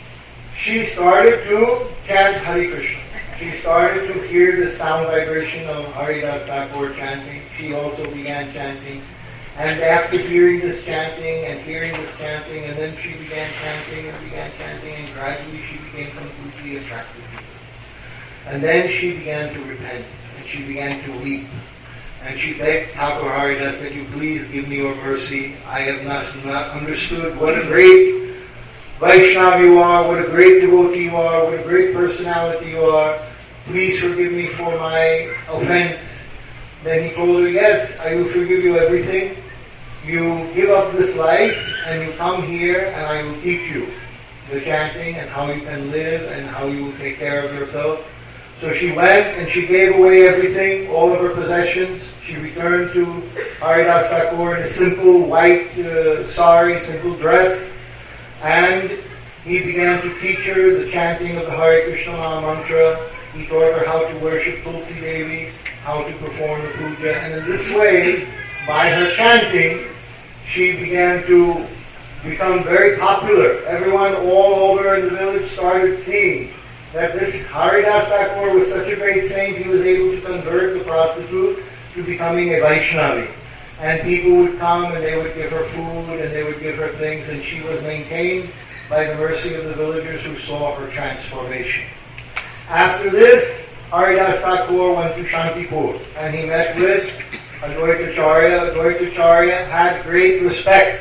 she started to chant Hare Krishna. She started to hear the sound vibration of Haridas Thakur chanting. She also began chanting. And after hearing this chanting, and then she began chanting, and gradually she became completely attracted to it. And then she began to repent, and she began to weep. And she begged Thakur Haridas that you please give me your mercy. I have not understood what a great Vaishnava you are, what a great devotee you are, what a great personality you are. Please forgive me for my offense. Then he told her, yes, I will forgive you everything. You give up this life and you come here and I will teach you the chanting and how you can live and how you will take care of yourself. So she went and she gave away everything, all of her possessions. She returned to Haridas Thakur in a simple white sari, simple dress. And he began to teach her the chanting of the Hare Krishna Maha Mantra. He taught her how to worship Tulsi Devi, how to perform the puja. And in this way, by her chanting, she began to become very popular. Everyone all over in the village started seeing that this Haridas Thakur was such a great saint, he was able to convert the prostitute to becoming a Vaishnavi. And people would come and they would give her food and they would give her things, and she was maintained by the mercy of the villagers who saw her transformation. After this, Haridas Thakur went to Shantipur and he met with Advaitacharya. Advaitacharya had great respect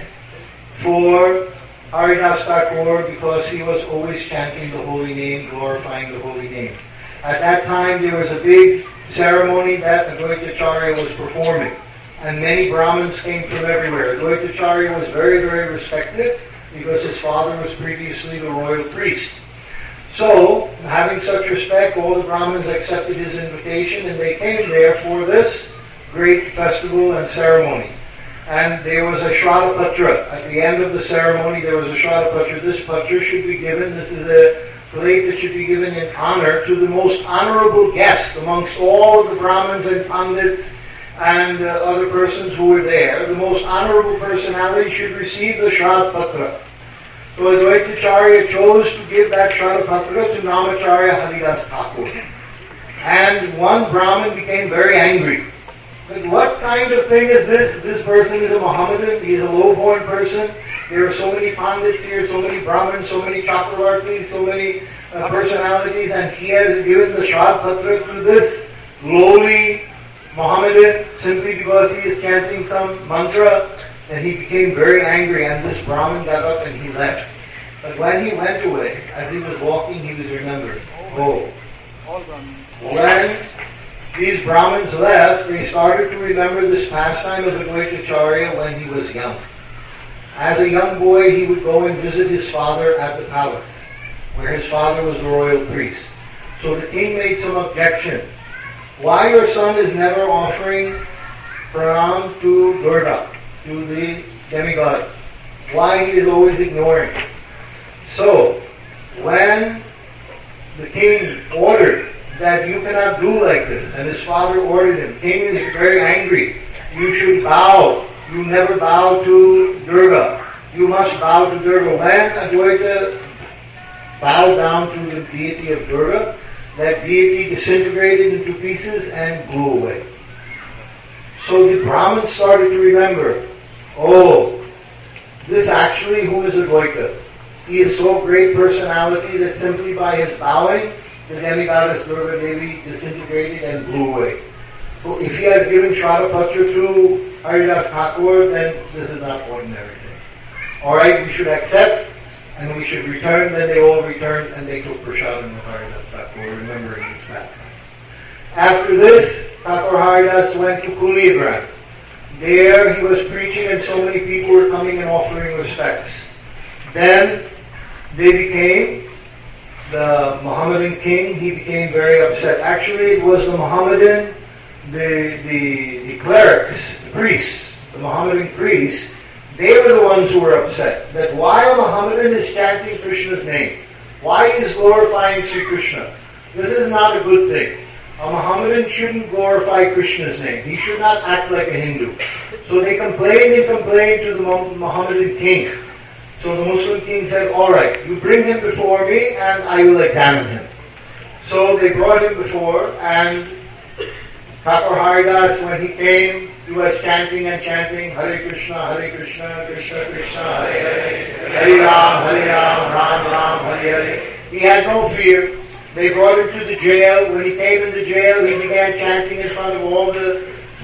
for Haridas Thakur because he was always chanting the holy name, glorifying the holy name. At that time there was a big ceremony that Advaitacharya was performing, and many Brahmins came from everywhere. Advaitacharya was very, very respected because his father was previously the royal priest. So, having such respect, all the Brahmins accepted his invitation and they came there for this great festival and ceremony. And there was a Shraddha Patra. At the end of the ceremony, there was a Shraddha Patra. This Patra should be given, this is a plate that should be given in honor to the most honorable guest amongst all of the Brahmins and Pandits and other persons who were there. The most honorable personality should receive the Shraddha Patra. So Advaitacharya chose to give that Shraddha Patra to Namacharya Haridas Thakur. And one Brahmin became very angry. Like, what kind of thing is this? This person is a Mohammedan, he is a low-born person. There are so many Pandits here, so many Brahmins, so many Chakravartis, so many personalities, and he has given the Shraddha Patra to this lowly Mohammedan simply because he is chanting some mantra. And he became very angry, and this Brahmin got up and he left. But when he went away, as he was walking, he was remembered. Oh, when these Brahmins left, they started to remember this pastime of Advaitacharya when he was young. As a young boy, he would go and visit his father at the palace, where his father was the royal priest. So the king made some objection. Why your son is never offering pranam to Durga, to the demigod? Why he is always ignoring? So, when the king ordered that you cannot do like this, and his father ordered him, king is very angry. You should bow. You never bow to Durga. You must bow to Durga. When Advaita bowed down to the deity of Durga, that deity disintegrated into pieces and blew away. So the Brahmins started to remember, oh, this actually who is Advaita? He is so great personality that simply by his bowing, the demigoddess Durga Devi disintegrated and blew away. So if he has given Shraddha Patra to Haridas Thakur, then this is not ordinary thing. Alright, we should accept and we should return. Then they all returned, and they took prasadam with Haridas Thakur, remembering his pastime. After this, Thakur Haridas went to Kuligram. There he was preaching, and so many people were coming and offering respects. Then they became the Mohammedan king. He became very upset. Actually, it was the Mohammedan, the clerics, the priests, the Mohammedan priests. They were the ones who were upset that why a Mohammedan is chanting Krishna's name, why he is glorifying Sri Krishna. This is not a good thing. A Mohammedan shouldn't glorify Krishna's name. He should not act like a Hindu. So they complained and complained to the Mohammedan king. So the Muslim king said, all right, you bring him before me and I will examine him. So they brought him before, and Thakur Haridas, when he came, he was chanting and chanting, Hare Krishna, Krishna Krishna, Hare Hare, Hare Ram, Ram Ram, Hare Hare. He had no fear. They brought him to the jail. When he came in the jail, he began chanting in front of all the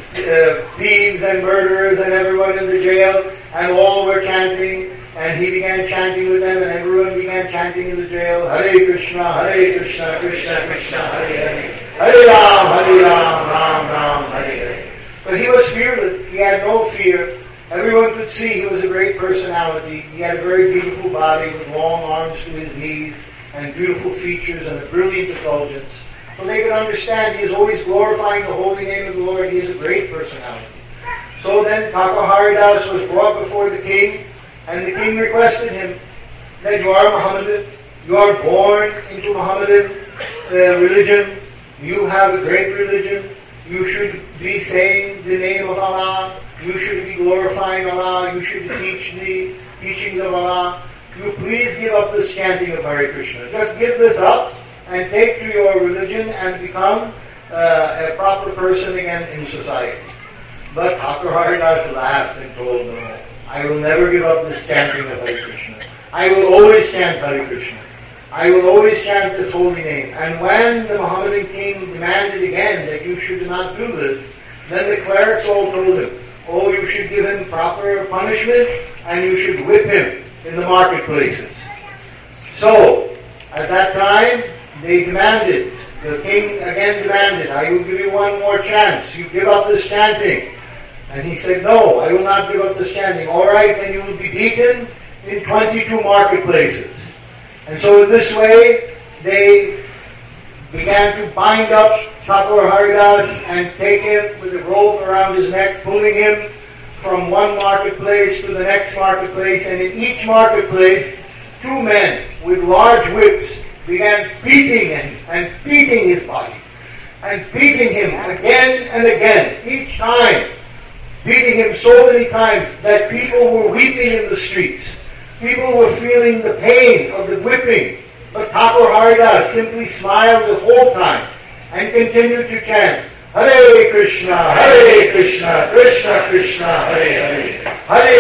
thieves and murderers and everyone in the jail, and all were chanting. And he began chanting with them, and everyone began chanting in the jail, Hare Krishna, Krishna Krishna, Hare Hare, Hare Ram, Ram Hare Hare. But he was fearless. He had no fear. Everyone could see he was a great personality. He had a very beautiful body with long arms to his knees and beautiful features and a brilliant effulgence. So they could understand he is always glorifying the holy name of the Lord. He is a great personality. So then Thakur Haridas was brought before the king, and the king requested him that you are Mohammedan, you are born into Mohammedan religion, you have a great religion, you should be saying the name of Allah, you should be glorifying Allah, you should teach the teachings of Allah. You please give up this chanting of Hare Krishna. Just give this up and take to your religion and become a proper person again in society. But Thakur Haridas laughed and told him, no, I will never give up this chanting of Hare Krishna. I will always chant Hare Krishna. I will always chant this holy name. And when the Mohammedan king demanded again that you should not do this, then the clerics all told him, oh, you should give him proper punishment and you should whip him in the marketplaces. So, at that time, they demanded, the king again demanded, I will give you one more chance. You give up this chanting. And he said, no, I will not give up this chanting. All right, then you will be beaten in 22 marketplaces. And so in this way, they began to bind up Thakur Haridas and take him with a rope around his neck, pulling him from one marketplace to the next marketplace. And in each marketplace, two men with large whips began beating him and beating his body. And beating him again and again, each time. Beating him so many times that people were weeping in the streets. People were feeling the pain of the whipping. But Thakur Haridas simply smiled the whole time and continued to chant, Hare Krishna, Krishna Krishna, Hare Hare,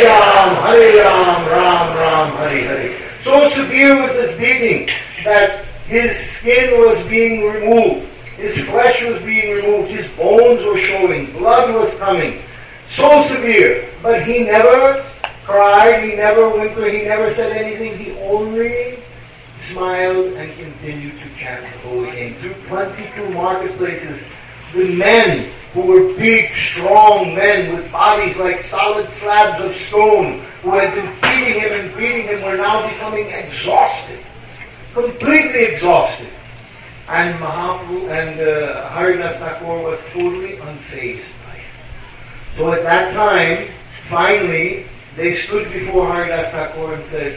Hare Ram, Ram Hare Hare. So severe was this beating that his skin was being removed, his flesh was being removed, his bones were showing, blood was coming. So severe, but he never cried, he never whimpered, he never said anything, he only smiled and continued to chant the holy name. Through 22 marketplaces, the men who were big, strong men with bodies like solid slabs of stone, who had been beating him, were now becoming exhausted, completely exhausted. And Mahaprabhu and Haridas Thakur was totally unfazed by it. So at that time, finally, they stood before Haridas Thakur and said,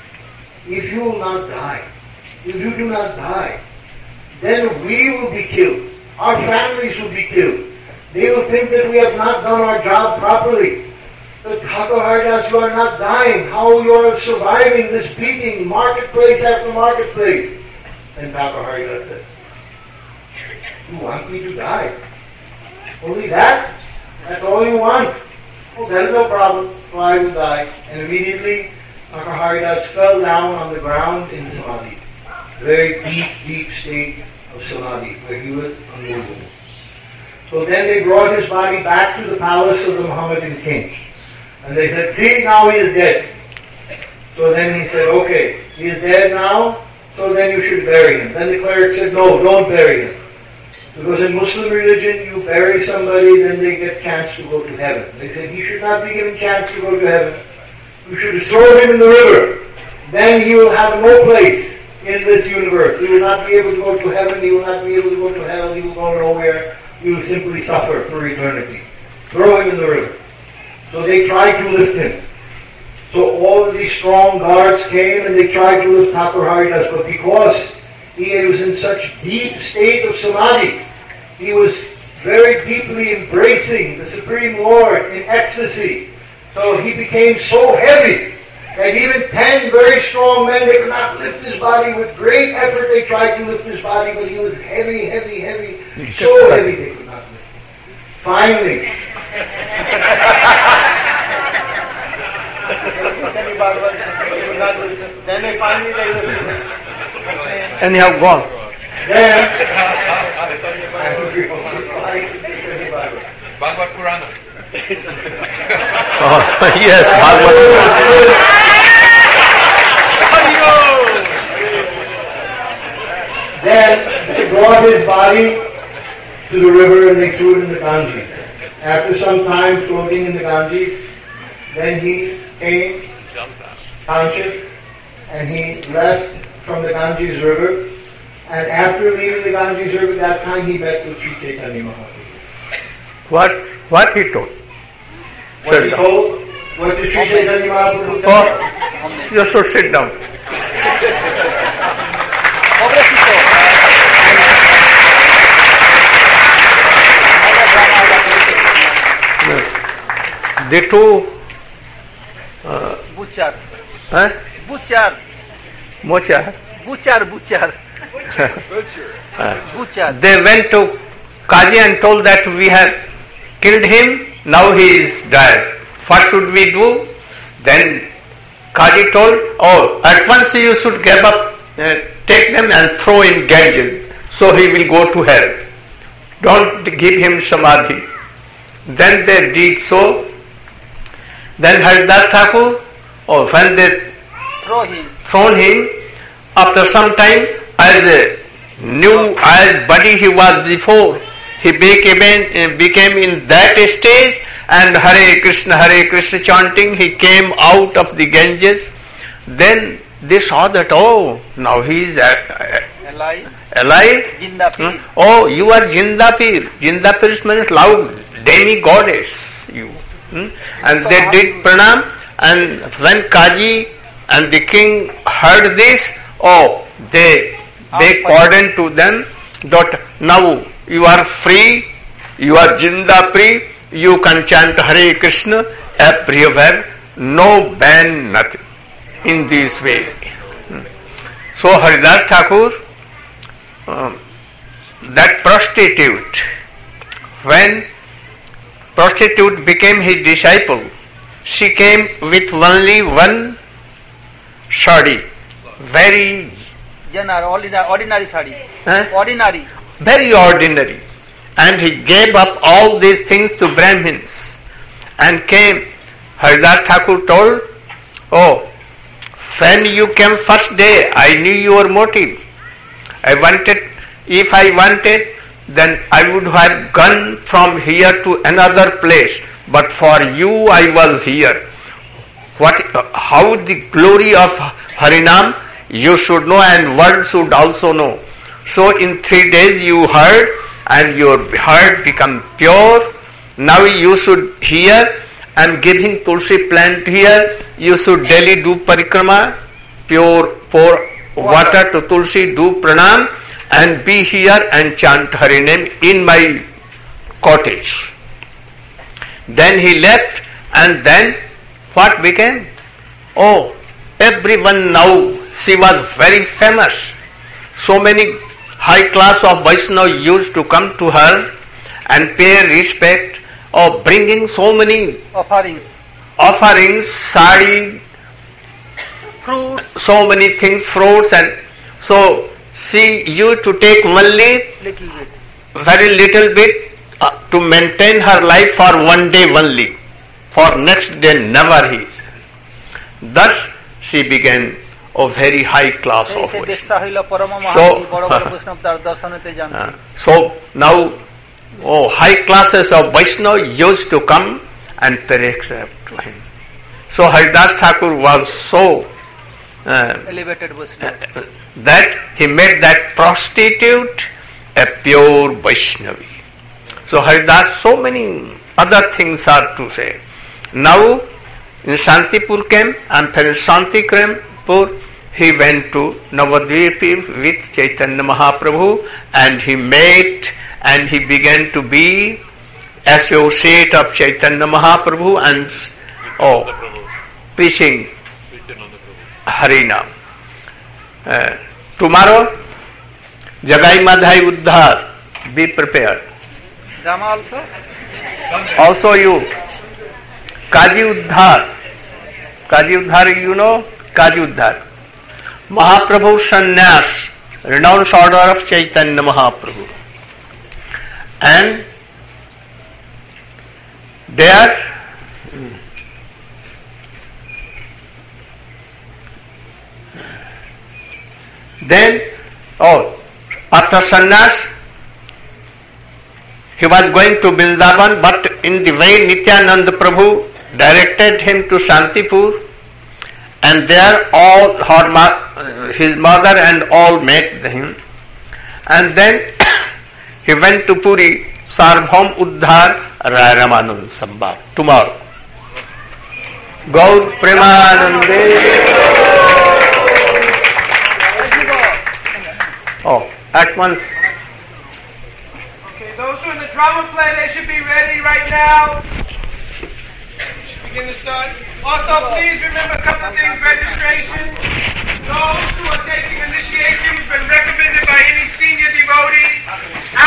if you will not die, if you do not die, then we will be killed. Our families will be killed. They will think that we have not done our job properly. But Thakur Haridas, you are not dying. How you are surviving this beating, marketplace after marketplace? And Thakur Haridas said, you want me to die? Only that? That's all you want? Oh, that is no problem. So I will die. And immediately, Thakur Haridas fell down on the ground in Samadhi. Very deep, deep state of Samadhi, where he was unmovable. So then they brought his body back to the palace of the Mohammedan king. And they said, see, now he is dead. So then he said, okay, he is dead now, so then you should bury him. Then the cleric said, no, don't bury him. Because in Muslim religion, you bury somebody, then they get chance to go to heaven. They said he should not be given chance to go to heaven. You should throw him in the river. Then he will have no place in this universe. He will not be able to go to heaven. He will not be able to go to hell. He will go nowhere. He will simply suffer for eternity. Throw him in the river. So they tried to lift him. So all of these strong guards came and they tried to lift Thakur Haridas, but because he was in such deep state of samadhi, he was very deeply embracing the Supreme Lord in ecstasy. So he became so heavy that even 10 very strong men, they could not lift his body. With great effort they tried to lift his body, but he was heavy, heavy, heavy. So heavy they could not lift him. Finally, then they finally Anyhow, gone. Bhagavad Purana. Oh, yes, Bhagavad. Then they brought his body to the river and they threw it in the Ganges. After some time floating in the Ganges, then he came conscious and he left from the Ganges river. And after leaving the Ganges river, that time he met with Sri Chaitanya Mahaprabhu. What he told? What he told? What did Sri Chaitanya Mahaprabhu tell? Oh, you should sit down. The two Butcher. huh? Butcher. Mocha, Butcher. Butcher. Butcher. they went to Kaji and told that we have killed him, now he is dead. What should we do? Then Kaji told, oh, at once you should give up, take them and throw in Ganges, so he will go to hell. Don't give him samadhi. Then they did so. Then Haridas Thakur, when they thrown him, after some time, as new as body he was before, he became in that stage, and Hare Krishna chanting, he came out of the Ganges. Then they saw that, oh, now he is alive. Jinda Pir. Oh, you are Jinda Pir. Jinda Pir means loud, demi-goddess. You. And they did pranam, and when Kaji and the king heard this, oh, they beg pardon to them that now you are free, you are Jinda Pri, you can chant Hare Krishna everywhere, no ban, nothing, in this way. So Haridas Thakur, that prostitute, when prostitute became his disciple, she came with only one sari, very Ordinary sari. Huh? Ordinary. very ordinary, and he gave up all these things to Brahmins and came. Haridas Thakur told, oh, when you came first day, I knew your motive. If I wanted, then I would have gone from here to another place, but for you I was here. How the glory of Harinam you should know, and world should also know. So in 3 days you heard, and your heart become pure. Now you should hear. I am giving tulsi plant here. You should daily do parikrama, pour water to tulsi, do pranam, and be here and chant Hari name in my cottage. Then he left, and then what became? Oh, everyone now, she was very famous. So many high class of Vaishnava used to come to her and pay respect, of bringing so many Offerings. sari, Fruits. so many things, fruits, and so she used to take only Little bit. very little bit to maintain her life for one day only. For next day never he. Thus she began a very high class সেই of say Vaishnava. বেশ্যা হইল পরম মহান্তি বড় বড় বৈষ্ণব তার দর্শনেতে জানতে So now, high classes of Vaishnava used to come and pay respect to him. So Haridas Thakur was so elevated Vaishnava that he made that prostitute a pure Vaishnavi. So Haridas, so many other things are to say. Now in Shantipur camp and from Shantikrampur he went to Navadvip with Chaitanya Mahaprabhu and he met and he began to be associate of Chaitanya Mahaprabhu and preaching Harinam. Tomorrow Jagai Madhai Uddhar, be prepared. Rama also? Also you, Kaji Uddhar, you know, Kaji Uddhar. Mahaprabhu Sannyas, renounced order of Chaitanya Mahaprabhu. And there then after sannyas he was going to Vrindavan, but in the way Nityananda Prabhu directed him to Shantipur, and there all his mother and all met him, and then he went to Puri, Sarvabhaum Uddhar Rai Ramanand Sambar tomorrow. Gaur Premanande. At once. Okay, those who are in the drama play, they should be ready right now. Should begin to start. Also, please remember a couple things. Registration. Those who are taking initiation has been recommended by any senior devotee.